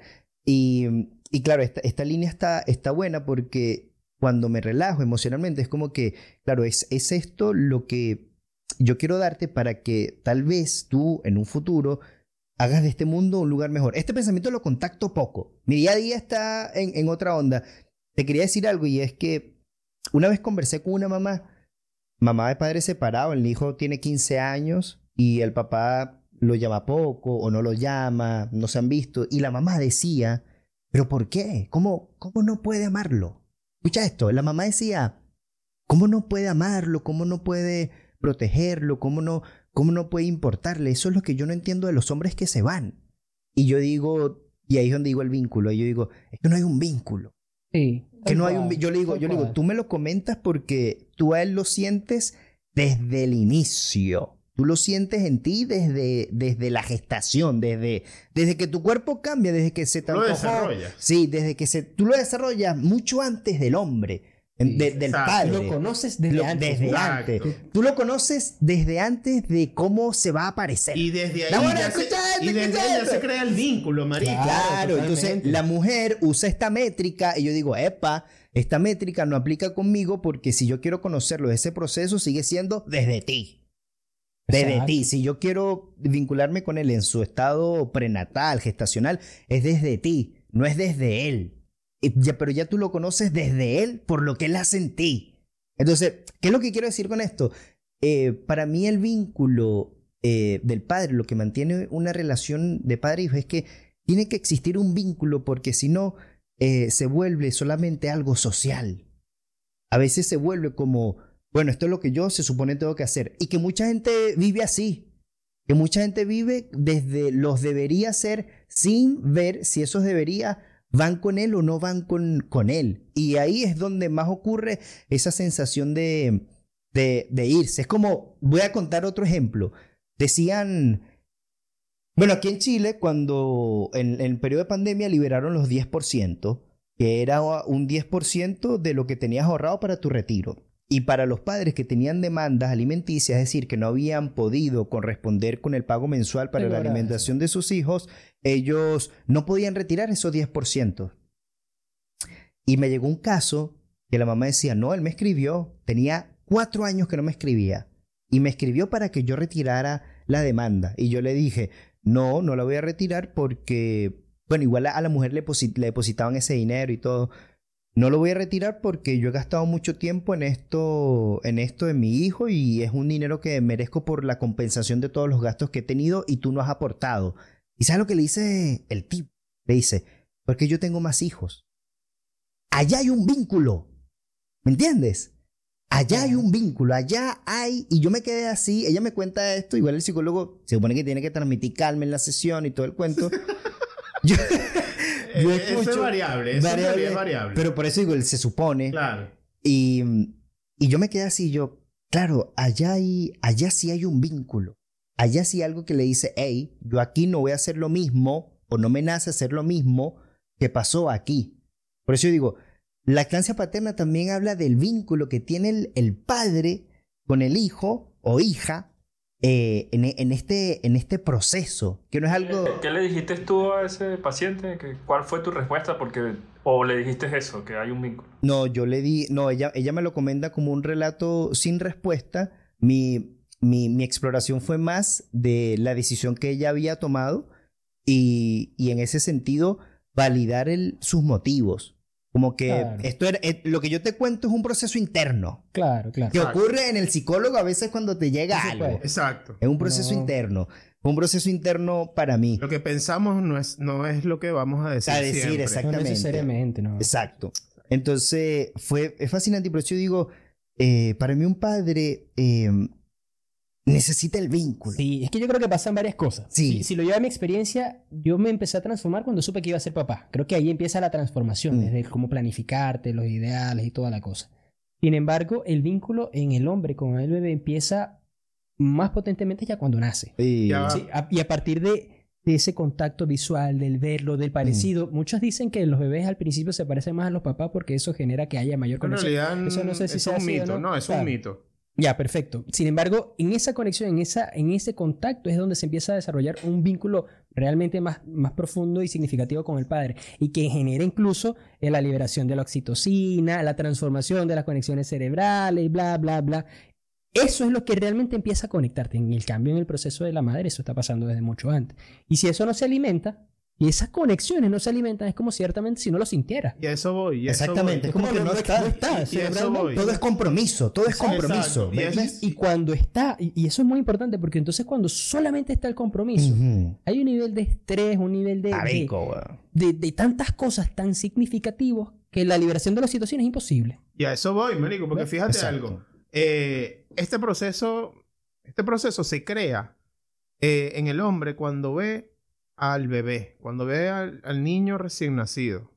Y, y claro, esta, esta línea está, está buena porque cuando me relajo emocionalmente es como que, claro, es, es esto lo que yo quiero darte para que tal vez tú en un futuro hagas de este mundo un lugar mejor. Este pensamiento lo contacto poco. Mi día a día está en, en otra onda. Te quería decir algo y es que una vez conversé con una mamá, mamá de padres separados, el hijo tiene quince años y el papá lo llama poco o no lo llama, no se han visto. Y la mamá decía, ¿pero por qué? ¿Cómo, cómo no puede amarlo? Escucha esto, la mamá decía, ¿cómo no puede amarlo? ¿Cómo no puede protegerlo? ¿Cómo no, cómo no puede importarle? Eso es lo que yo no entiendo de los hombres que se van. Y yo digo, y ahí es donde digo el vínculo, y yo digo, es que no hay un vínculo. Sí. Que no hay un, vi- yo le digo, yo le digo, tú me lo comentas porque tú a él lo sientes desde el inicio. Tú lo sientes en ti desde, desde la gestación, desde, desde que tu cuerpo cambia, desde que se te Lo antojó. desarrollas. Sí, desde que se, tú lo desarrollas mucho antes del hombre, en- Sí, de- del exacto. padre. Lo conoces desde Lo- antes. desde Exacto. antes. Tú lo conoces desde antes de cómo se va a aparecer. Y desde ahí, No, bueno, ya, se, escucha esto, y desde escucha ahí ya esto. se crea el vínculo, marico. Claro. Claro, entonces totalmente. la mujer usa esta métrica y yo digo, epa, esta métrica no aplica conmigo porque si yo quiero conocerlo, ese proceso sigue siendo desde ti. Desde Exacto. ti. Si yo quiero vincularme con él en su estado prenatal, gestacional, es desde ti, no es desde él. Y ya- pero ya tú lo conoces desde él por lo que él hace en ti. Entonces, ¿qué es lo que quiero decir con esto? Eh, para mí el vínculo eh, del padre, lo que mantiene una relación de padre-hijo es que tiene que existir un vínculo porque si no, eh, se vuelve solamente algo social. A veces se vuelve como, bueno, esto es lo que yo se supone tengo que hacer. Y que mucha gente vive así. Que mucha gente vive desde los debería hacer sin ver si esos debería van con él o no van con, con él. Y ahí es donde más ocurre esa sensación de, de, de irse. Es como, voy a contar otro ejemplo. Decían, bueno, aquí en Chile, cuando en, en el periodo de pandemia liberaron los diez por ciento, que era un diez por ciento de lo que tenías ahorrado para tu retiro. Y para los padres que tenían demandas alimenticias, es decir, que no habían podido corresponder con el pago mensual para Qué la gracia. alimentación de sus hijos, ellos no podían retirar esos diez por ciento. Y me llegó un caso que la mamá decía, no, él me escribió, tenía cuatro años que no me escribía. Y me escribió para que yo retirara la demanda. Y yo le dije, no, no la voy a retirar porque, bueno, igual a, a la mujer le, posi- le depositaban ese dinero y todo. No lo voy a retirar porque yo he gastado mucho tiempo en esto, en esto de mi hijo y es un dinero que merezco por la compensación de todos los gastos que he tenido y tú no has aportado. ¿Y sabes lo que le dice el tipo? Le dice, porque yo tengo más hijos. Allá hay un vínculo. ¿Me entiendes? Allá hay un vínculo, allá hay... Y yo me quedé así, ella me cuenta esto, igual el psicólogo se supone que tiene que transmitir calma en la sesión y todo el cuento. Yo, yo Eh, eso es escucho... variable, eso en realidad es variable. Pero por eso digo, él se supone. Claro. Y, y yo me quedé así, yo, claro, allá, hay, allá sí hay un vínculo. Allá sí hay algo que le dice, hey, yo aquí no voy a hacer lo mismo o no me nace hacer lo mismo que pasó aquí. Por eso yo digo, lactancia paterna también habla del vínculo que tiene el, el padre con el hijo o hija eh, en, en, este, en este proceso, que no es algo... ¿Qué, qué le dijiste tú a ese paciente? ¿Qué, ¿Cuál fue tu respuesta? Porque, o le dijiste eso, que hay un vínculo. No, yo le di... No, ella, ella me lo comenta como un relato sin respuesta. Mi, mi, mi exploración fue más de la decisión que ella había tomado y, y en ese sentido validar el, sus motivos. Como que Claro. esto era, eh, lo que yo te cuento es un proceso interno Claro, claro. que ocurre en el psicólogo a veces cuando te llega Sí se algo. puede. Exacto. Es un proceso No. interno. Un proceso interno para mí. Lo que pensamos no es, no es lo que vamos a decir A decir, siempre. exacto. No Exactamente. necesariamente, no. Exacto. Entonces, fue, es fascinante y por eso yo digo, eh, para mí un padre eh, necesita el vínculo. Sí, es que yo creo que pasan varias cosas. Sí. Si, si lo llevo a mi experiencia, yo me empecé a transformar cuando supe que iba a ser papá. Creo que ahí empieza la transformación, Mm. desde cómo planificarte, los ideales y toda la cosa. Sin embargo, el vínculo en el hombre con el bebé empieza más potentemente ya cuando nace. Y- Ya. Sí, a- y a partir de, de ese contacto visual, del verlo, del parecido, muchos dicen que los bebés al principio se parecen más a los papás porque eso genera que haya mayor En conexión. realidad Eso no sé si es sea un así o mito. no. No, es Claro. un mito. Ya, perfecto. Sin embargo, en esa conexión, en, esa, en ese contacto es donde se empieza a desarrollar un vínculo realmente más, más profundo y significativo con el padre y que genera incluso eh, la liberación de la oxitocina, la transformación de las conexiones cerebrales, bla, bla, bla. Eso es lo que realmente empieza a conectarte. En el cambio, en el proceso de la madre, eso está pasando desde mucho antes. Y si eso no se alimenta, y esas conexiones no se alimentan, es como ciertamente si no lo sintiera. Y a eso voy. y a eso Exactamente. Es voy. como que no está. No está, Y- y eso cerebralmente. voy. Todo es compromiso, todo es compromiso. Exacto. Y ¿me es- entiendes? Y cuando está, y, y eso es muy importante, porque entonces cuando solamente está el compromiso, Ujú. hay un nivel de estrés, un nivel de, de, Marico, weón. de- de tantas cosas tan significativas que la liberación de la oxitocina es imposible. Y a eso voy, marico, porque ¿Ves? fíjate Exacto. algo. Eh, este proceso, este proceso se crea eh, en el hombre cuando ve al bebé, cuando ve al, al niño recién nacido.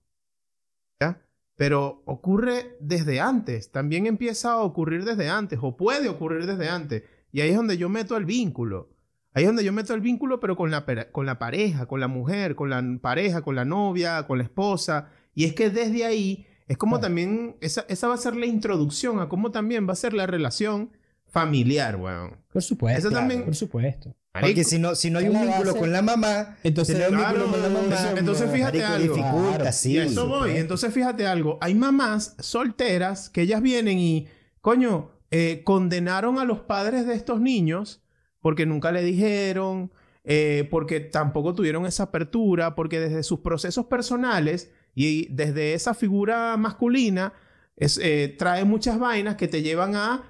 ¿Ya? Pero ocurre desde antes, también empieza a ocurrir desde antes, o puede ocurrir desde antes. Y ahí es donde yo meto el vínculo. Ahí es donde yo meto el vínculo, pero con la, pera- con la pareja, con la mujer, con la pareja, con la novia, con la esposa. Y es que desde ahí es como Claro. también, esa, esa va a ser la introducción a cómo también va a ser la relación familiar, weón. Por supuesto. Eso también- Por supuesto. Porque Marico, si no, si no hay Es un la vínculo base. con la mamá, Entonces, si no hay un claro, vínculo con la mamá, entonces- entonces fíjate marico, algo. dificulta, Claro. sí. y a eso voy. Entonces, fíjate algo. Hay mamás solteras que ellas vienen y, coño, eh, condenaron a los padres de estos niños porque nunca le dijeron, eh, porque tampoco tuvieron esa apertura, porque desde sus procesos personales y desde esa figura masculina es, eh, trae muchas vainas que te llevan a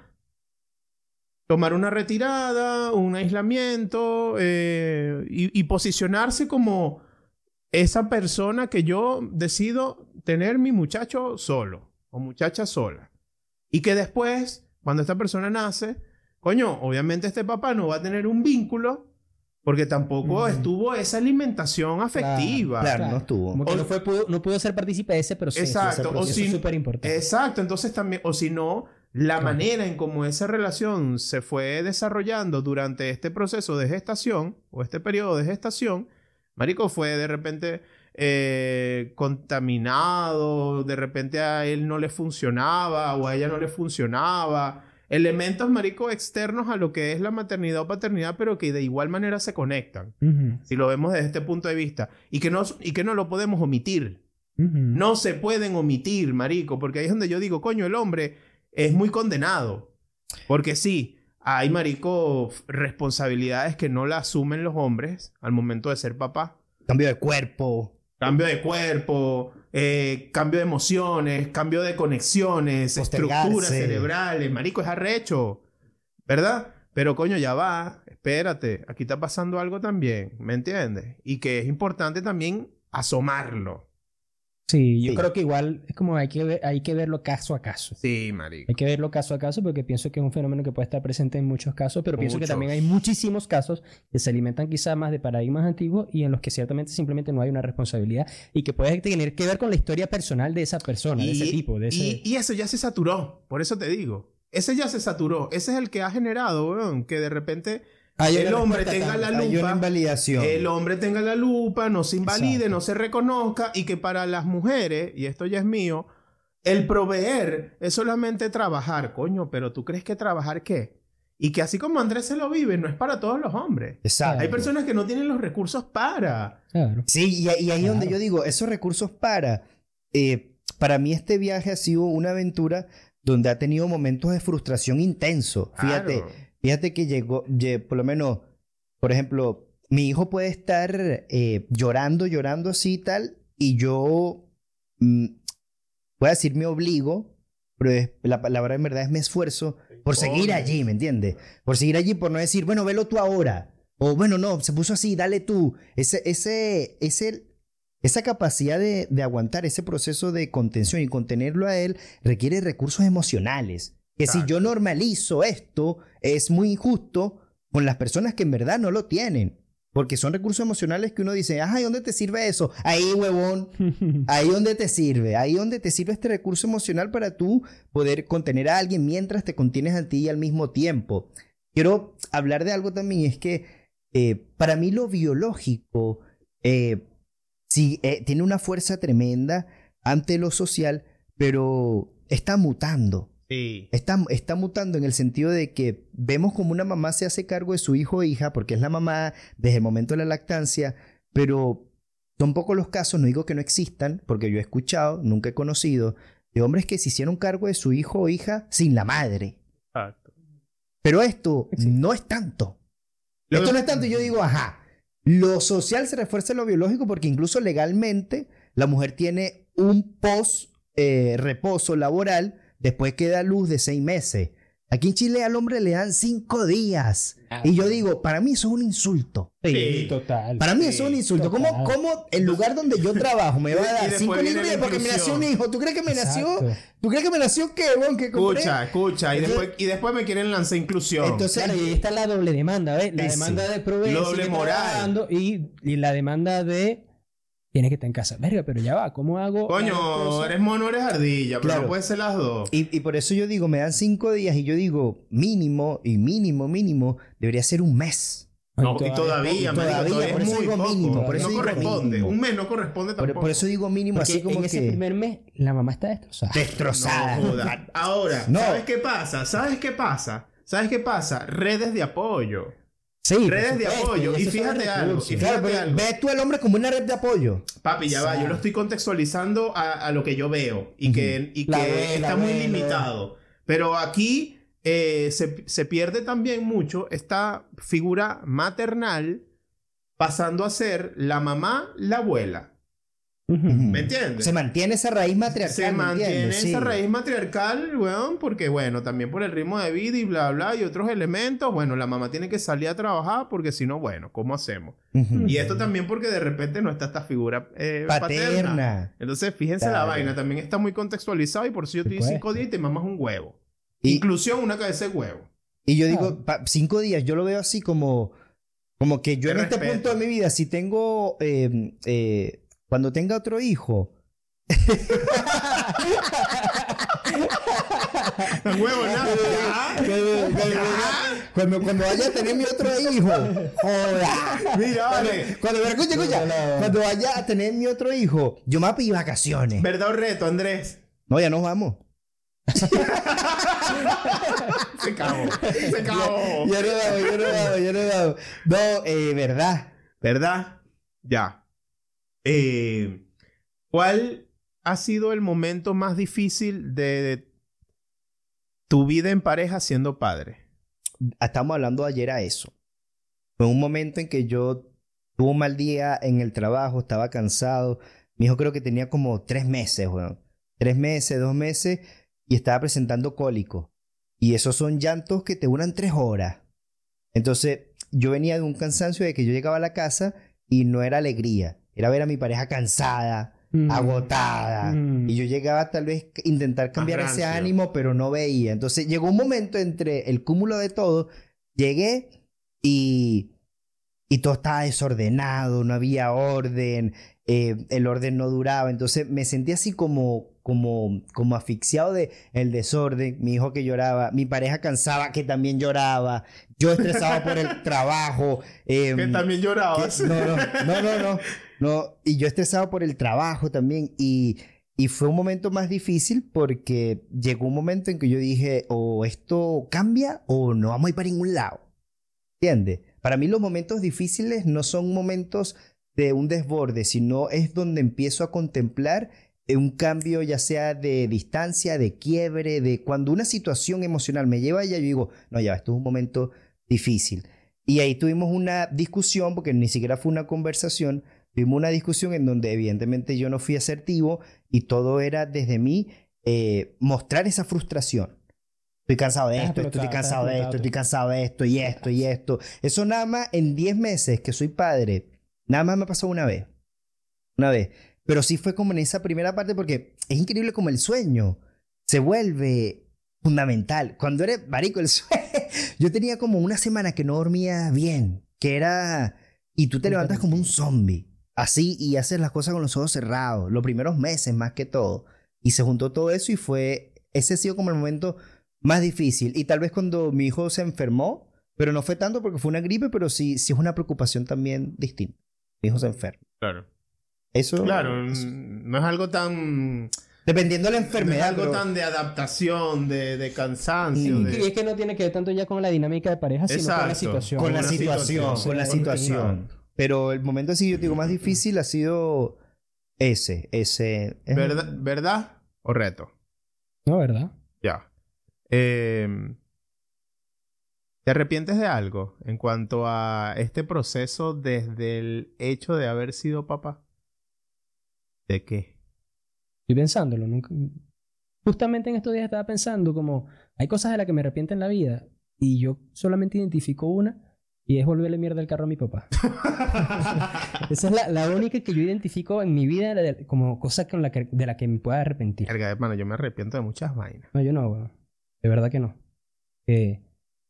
tomar una retirada, un aislamiento eh, y, y posicionarse como esa persona que yo decido tener mi muchacho solo o muchacha sola. Y que después, cuando esta persona nace, coño, obviamente este papá no va a tener un vínculo porque tampoco Ujú. estuvo esa alimentación afectiva. Claro, no estuvo. Como que O- no, fue, pudo, no pudo ser partícipe de ese proceso. Exacto, Ese o proceso si- es súper importante. Exacto, entonces también, o si no, la Claro. manera en cómo esa relación se fue desarrollando durante este proceso de gestación o este periodo de gestación, marico, fue de repente eh, contaminado, de repente a él no le funcionaba o a ella no le funcionaba. Elementos, marico, externos a lo que es la maternidad o paternidad, pero que de igual manera se conectan, Ujú, si lo vemos desde este punto de vista, y que no, y que no lo podemos omitir. ujú. No se pueden omitir, marico, porque ahí es donde yo digo, coño, el hombre es muy condenado. Porque sí, hay, marico, f- responsabilidades que no la asumen los hombres al momento de ser papá. Cambio de cuerpo. Cambio de cuerpo, eh, cambio de emociones, cambio de conexiones, Postergarse. estructuras cerebrales. Marico, es arrecho. ¿Verdad? Pero coño, ya va. Espérate. Aquí está pasando algo también. ¿Me entiendes? Y que es importante también asomarlo. Sí, yo Sí. creo que igual es como hay que, ver- hay que verlo caso a caso. Sí, marico. Hay que verlo caso a caso porque pienso que es un fenómeno que puede estar presente en muchos casos, pero pienso que Muchos. también hay muchísimos casos que se alimentan quizá más de paradigmas antiguos y en los que ciertamente simplemente no hay una responsabilidad y que puede tener que ver con la historia personal de esa persona, de ese tipo, de ese... y- y eso ya se saturó. Por eso te digo. ese ya se saturó. Ese es el que ha generado, weón, que de repente Hay el una hombre respuesta tenga tan- la Hay una lupa. invalidación. El hombre tenga la lupa, no se invalide, Exacto. no se reconozca, y que para las mujeres, y esto ya es mío, el proveer es solamente trabajar, coño, pero ¿tú crees que trabajar qué? Y que así como Andrés se lo vive, no es para todos los hombres. Exacto. Hay personas que no tienen los recursos para. Claro. Sí, y, y ahí es Claro. donde yo digo, esos recursos para... eh, para mí este viaje ha sido una aventura donde ha tenido momentos de frustración intenso. Fíjate, Claro. fíjate que llegó, lle- por lo menos, por ejemplo, mi hijo puede estar eh, llorando, llorando así y tal, y yo, mm, voy a decir me obligo, pero es- la palabra en verdad es me esfuerzo por seguir allí, ¿me entiendes? Por seguir allí, por no decir, bueno, velo tú ahora. O bueno, no, se puso así, dale tú. Ese, ese, ese, esa capacidad de, de aguantar ese proceso de contención y contenerlo a él requiere recursos emocionales. Que si yo normalizo esto, es muy injusto con las personas que en verdad no lo tienen. Porque son recursos emocionales que uno dice, ajá, ¿y dónde te sirve eso? Ahí, huevón. Ahí donde te sirve. Ahí donde te sirve este recurso emocional para tú poder contener a alguien mientras te contienes a ti al mismo tiempo. Quiero hablar de algo también, es que eh, para mí lo biológico eh, sí, eh, tiene una fuerza tremenda ante lo social, pero está mutando. Sí. Está, está mutando en el sentido de que vemos como una mamá se hace cargo de su hijo o hija, porque es la mamá desde el momento de la lactancia, pero son pocos los casos, no digo que no existan, porque yo he escuchado, nunca he conocido, de hombres que se hicieron cargo de su hijo o hija sin la madre. Exacto. Pero esto no es tanto. Lo Esto que- no es tanto. Y yo digo, ajá, lo social se refuerza en lo biológico porque incluso legalmente la mujer tiene un post eh, reposo laboral después que da luz de seis meses. Aquí en Chile al hombre le dan cinco días. Y yo digo, para mí eso es un insulto. Sí. total. Para mí Sí, eso es un insulto. ¿Cómo, total. ¿Cómo el lugar donde yo trabajo me va a Y dar después cinco viene días la porque me nació un inclusión. hijo? ¿Tú crees que me nació? Exacto. ¿Tú crees que me nació qué, weón? ¿Que compré? Escucha, escucha. Y Entonces- después, y después me quieren lanzar inclusión. Entonces, Claro, y ahí está la doble demanda, ¿ves? La Sí, demanda sí. de proveer, Lo doble sigue moral. trabajando, Y, y la demanda de tienes que estar en casa. Verga, pero ya va, ¿cómo hago? las dos Coño, cosas? eres mono, eres ardilla, pero Claro. no puede ser las dos. Y, y por eso yo digo, me dan cinco días y yo digo, mínimo y mínimo, mínimo, debería ser un mes. No, Ay, y todavía, y marico, todavía, todavía por es eso muy digo poco. mínimo, por eso no digo corresponde. mínimo. Un mes no corresponde Por, tampoco. por eso digo mínimo, Porque así como en ese que primer mes la mamá está destrozada. destrozada. No, joda. Ahora, No. ¿sabes qué pasa? ¿Sabes qué pasa? ¿Sabes qué pasa? Redes de apoyo. Sí, por Redes de supuesto, apoyo. Y esos son fíjate los algo. recursos. Y Claro, fíjate pero algo. ves tú al hombre como una red de apoyo. Papi, ya va, Exacto. yo lo estoy contextualizando a, a lo que yo veo y que, y La que abuela, está muy abuelo. limitado. Pero aquí eh, se, se pierde también mucho esta figura maternal pasando a ser la mamá, la abuela. Ujú. ¿Me entiendes? Se mantiene esa raíz matriarcal. Se ¿me mantiene entiendes? esa Sí. raíz matriarcal, weón, porque bueno, también por el ritmo de vida y bla, bla, y otros elementos, bueno, la mamá tiene que salir a trabajar porque si no, bueno, ¿cómo hacemos? Ujú. Y esto también porque de repente no está esta figura eh, paterna. Paterna. Entonces, fíjense la Claro. vaina, también está muy contextualizado y por eso yo te digo Supuesto. cinco días y te mamas un huevo. Y- Inclusión, una cabeza de huevo. Y yo digo, pa- cinco días, yo lo veo así como, como que yo Te en este respeto. punto de mi vida, si tengo, eh, eh, cuando tenga otro hijo, huevo, nada. cuando, cuando, cuando vaya a tener mi otro hijo, joda. Mira, vale. Cuando, escucha, escucha, cuando vaya a tener mi otro hijo, yo me voy a pedir vacaciones. ¿Verdad o reto, Andrés? No, ya nos vamos. Se cagó. Se cagó. Ya no vamos, ya no vamos, ya no vamos. No, eh, verdad. ¿Verdad? Ya. Eh, ¿Cuál ha sido el momento más difícil de tu vida en pareja siendo padre? Estamos hablando ayer a eso. Fue un momento en que yo tuve un mal día en el trabajo, estaba cansado. Mi hijo creo que tenía como tres meses, weón. Tres meses, dos meses, y estaba presentando cólico. Y esos son llantos que te duran tres horas. Entonces, yo venía de un cansancio de que yo llegaba a la casa y no era alegría. Era ver a mi pareja cansada, Mm. agotada. Mm. Y yo llegaba tal vez a intentar cambiar ese rancio. ánimo, pero no veía. Entonces llegó un momento entre el cúmulo de todo. Llegué y, y todo estaba desordenado, no había orden, eh, el orden no duraba. Entonces me sentí así como, como, como asfixiado de el desorden, mi hijo que lloraba, mi pareja cansaba que también lloraba, yo estresado por el trabajo. Eh, que también llorabas. Que, no, no, no, no, no, no. Y yo estresado por el trabajo también. Y, y fue un momento más difícil porque llegó un momento en que yo dije, o esto cambia o no vamos a ir para ningún lado. ¿Entiendes? Para mí los momentos difíciles no son momentos de un desborde, sino es donde empiezo a contemplar un cambio ya sea de distancia, de quiebre, de cuando una situación emocional me lleva allá, yo digo, no, ya, esto es un momento difícil. Y ahí tuvimos una discusión, porque ni siquiera fue una conversación, tuvimos una discusión en donde evidentemente yo no fui asertivo y todo era desde mí eh, mostrar esa frustración. Estoy cansado de esto, estoy cansado de esto, estoy cansado de esto y esto y esto. Eso nada más en diez meses que soy padre, nada más me pasó una vez. Una vez. Pero sí fue como en esa primera parte porque es increíble como el sueño se vuelve fundamental. Cuando eres marico, el sueño... Yo tenía como una semana que no dormía bien, que era... Y tú te levantas como un zombie, así, y haces las cosas con los ojos cerrados, los primeros meses más que todo. Y se juntó todo eso y fue... Ese ha sido como el momento más difícil. Y tal vez cuando mi hijo se enfermó, pero no fue tanto porque fue una gripe, pero sí, sí es una preocupación también distinta. Mi hijo se enferma. Claro. Eso... Claro, eso. no es algo tan... Dependiendo de la enfermedad. No es algo pero... tan de adaptación, de, de cansancio. Y, de... y es que no tiene que ver tanto ya con la dinámica de pareja, sino Exacto. con la situación. Con la Una situación, situación. con la situación. Pero el momento así, yo digo, más difícil ha sido ese, ese... es- ¿Verdad, ¿Verdad o reto? No, ¿verdad? Ya. Eh, ¿Te arrepientes de algo en cuanto a este proceso desde el hecho de haber sido papá? ¿De qué? Estoy pensándolo. Nunca... Justamente en estos días estaba pensando como hay cosas de las que me arrepiento en la vida y yo solamente identifico una y es volverle mierda el carro a mi papá. Esa es la, la única que yo identifico en mi vida de- como cosa con la que, de la que me pueda arrepentir. Verga, hermano, yo me arrepiento de muchas vainas. No, yo no, weón. De verdad que no. Eh,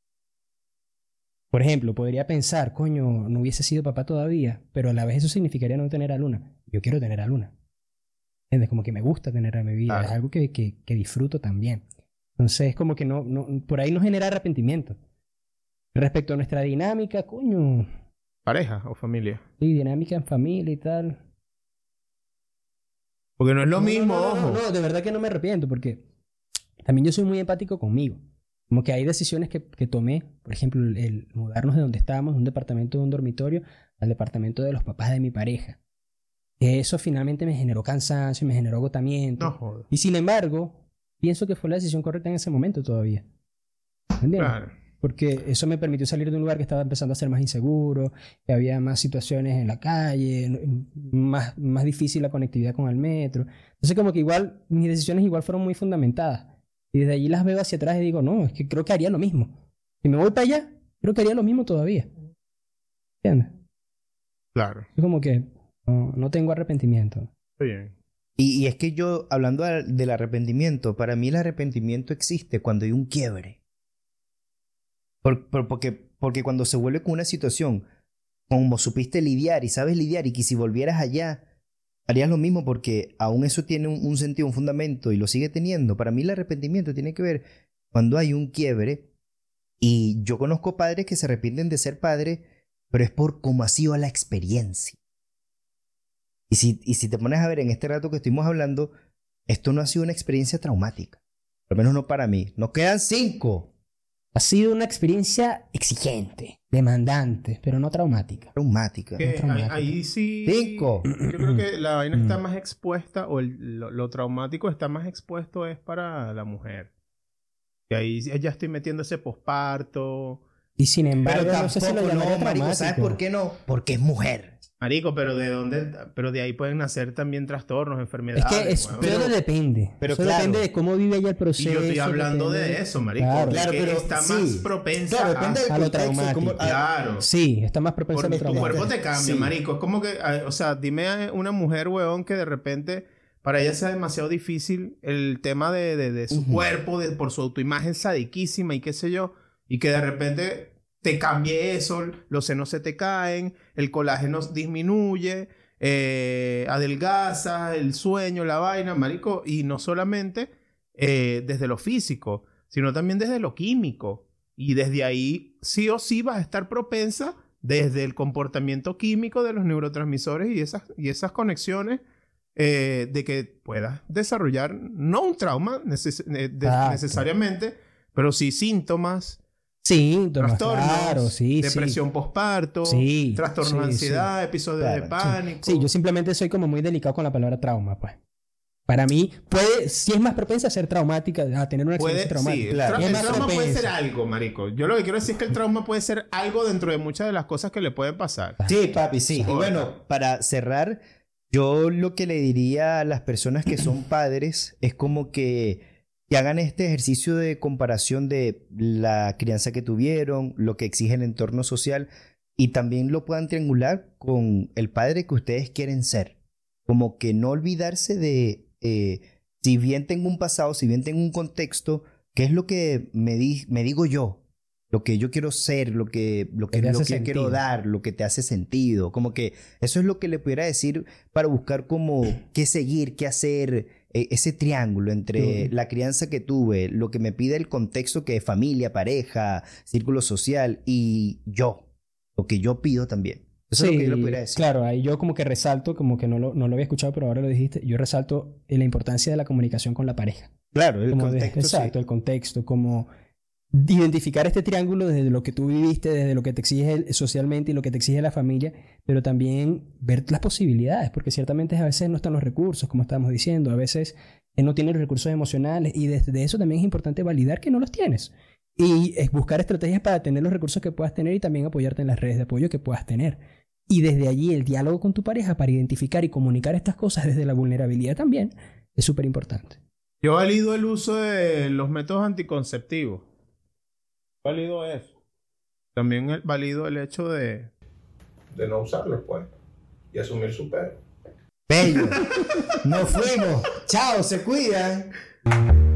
por ejemplo, podría pensar, coño, no hubiese sido papá todavía, pero a la vez eso significaría no tener a Luna. Yo quiero tener a Luna. ¿Entiendes? Como que me gusta tener a mi vida. Claro. Es algo que, que, que disfruto también. Entonces, es como que no, no, por ahí no genera arrepentimiento. Respecto a nuestra dinámica, coño, ¿Pareja o familia? sí, dinámica en familia y tal. Porque no es lo No, mismo, no, no, ojo. no, no, de verdad que no me arrepiento porque también yo soy muy empático conmigo. Como que hay decisiones que, que tomé, por ejemplo, el, el mudarnos de donde estábamos, de un departamento de un dormitorio, al departamento de los papás de mi pareja. Eso finalmente me generó cansancio, me generó agotamiento. No jodas. Y sin embargo, pienso que fue la decisión correcta en ese momento todavía. ¿Entiendes? Claro. Porque eso me permitió salir de un lugar que estaba empezando a ser más inseguro, que había más situaciones en la calle, n- más, más difícil la conectividad con el metro. Entonces como que igual, mis decisiones igual fueron muy fundamentadas. Y desde allí las veo hacia atrás y digo, no, es que creo que haría lo mismo. Si me voy para allá, creo que haría lo mismo todavía. ¿Entiendes? Claro. Es como que no, no tengo arrepentimiento. Está bien. Y, y es que yo, hablando a- del arrepentimiento, para mí el arrepentimiento existe cuando hay un quiebre. Por- por- porque, porque cuando se vuelve con una situación, como supiste lidiar y sabes lidiar y que si volvieras allá, harías lo mismo porque aún eso tiene un, un sentido, un fundamento y lo sigue teniendo. Para mí el arrepentimiento tiene que ver cuando hay un quiebre y yo conozco padres que se arrepienten de ser padres, pero es por cómo ha sido la experiencia. Y si, y si te pones a ver en este rato que estuvimos hablando, esto no ha sido una experiencia traumática. Al menos no para mí. Nos quedan cinco. Ha sido una experiencia exigente, demandante, pero no traumática. Traumática. Que ahí, traumático. ahí sí. Cinco. Yo creo que la vaina está más expuesta, o el- lo, lo traumático está más expuesto es para la mujer. Y ahí ya estoy metiendo ese posparto. Y sin embargo, Pero no sé si lo tampoco, llamaría no, marico, ¿sabes traumático. por qué no? Porque es mujer. Marico, pero de dónde, pero de ahí pueden nacer también trastornos, Es enfermedades. que es, weón. pero depende. pero Eso claro. depende de cómo vive ella el Y proceso. yo estoy hablando depende- de eso, marico. Claro. de Claro, que pero está sí. más propensa Claro, a... depende del a lo contexto. traumático. cómo- a- Claro. Sí, está más propensa a Porque lo tu traumático. cuerpo te cambia, Sí. marico. Es como que, eh, o sea, dime a una mujer, weón, que de repente para ella sea demasiado difícil el tema de, de, de su Ujú. cuerpo, de, por su autoimagen sadiquísima y qué sé yo, y que de repente te cambie eso, los senos se te caen, el colágeno disminuye, eh, adelgaza, el sueño, la vaina, marico. Y no solamente eh, desde lo físico, sino también desde lo químico. Y desde ahí sí o sí vas a estar propensa desde el comportamiento químico de los neurotransmisores y esas, y esas conexiones eh, de que puedas desarrollar no un trauma neces eh, de, ah, necesariamente, pero sí síntomas. Sí, Trastornos, claro, sí, depresión sí. posparto, Sí, trastorno sí, de ansiedad, sí. episodios Claro, de pánico. Sí, yo simplemente soy como muy delicado con la palabra trauma, pues. Para mí, puede, sí es más propensa a ser traumática, a tener una Puede, experiencia sí, traumática. el, Claro. tra- Es el más trauma puede propensa. ser algo, marico. Yo lo que quiero decir es que el trauma puede ser algo dentro de muchas de las cosas que le pueden pasar. Sí, papi, sí. Y Joder. bueno, para cerrar, yo lo que le diría a las personas que son padres es como que, que hagan este ejercicio de comparación de la crianza que tuvieron, lo que exige el entorno social, y también lo puedan triangular con el padre que ustedes quieren ser. Como que no olvidarse de, eh, si bien tengo un pasado, si bien tengo un contexto, ¿qué es lo que me, di- me digo yo? Lo que yo quiero ser, lo que, lo que, Que te lo hace que quiero sentido. dar, lo que te hace sentido. Como que eso es lo que le pudiera decir para buscar como qué seguir, qué hacer, eh, ese triángulo entre Ujú. la crianza que tuve, lo que me pide el contexto que es familia, pareja, círculo social y yo, lo que yo pido también. Eso es lo que yo le pudiera decir. Claro, ahí yo como que resalto, como que no lo, no lo había escuchado, pero ahora lo dijiste, yo resalto eh, la importancia de la comunicación con la pareja. Claro, el Como de- contexto sí. exacto, el contexto, como identificar este triángulo desde lo que tú viviste, desde lo que te exige el- socialmente y lo que te exige la familia, pero también ver las posibilidades, porque ciertamente a veces no están los recursos, como estábamos diciendo, a veces eh, no tienes los recursos emocionales y desde eso también es importante validar que no los tienes y es buscar estrategias para tener los recursos que puedas tener y también apoyarte en las redes de apoyo que puedas tener. Y desde allí el diálogo con tu pareja para identificar y comunicar estas cosas desde la vulnerabilidad también es súper importante. Yo valido el uso de los métodos anticonceptivos. Valido eso. También el- valido el hecho de... De no usarlos, pues. Y asumir su pedo. Bello. Nos fuimos. Chao, se cuidan.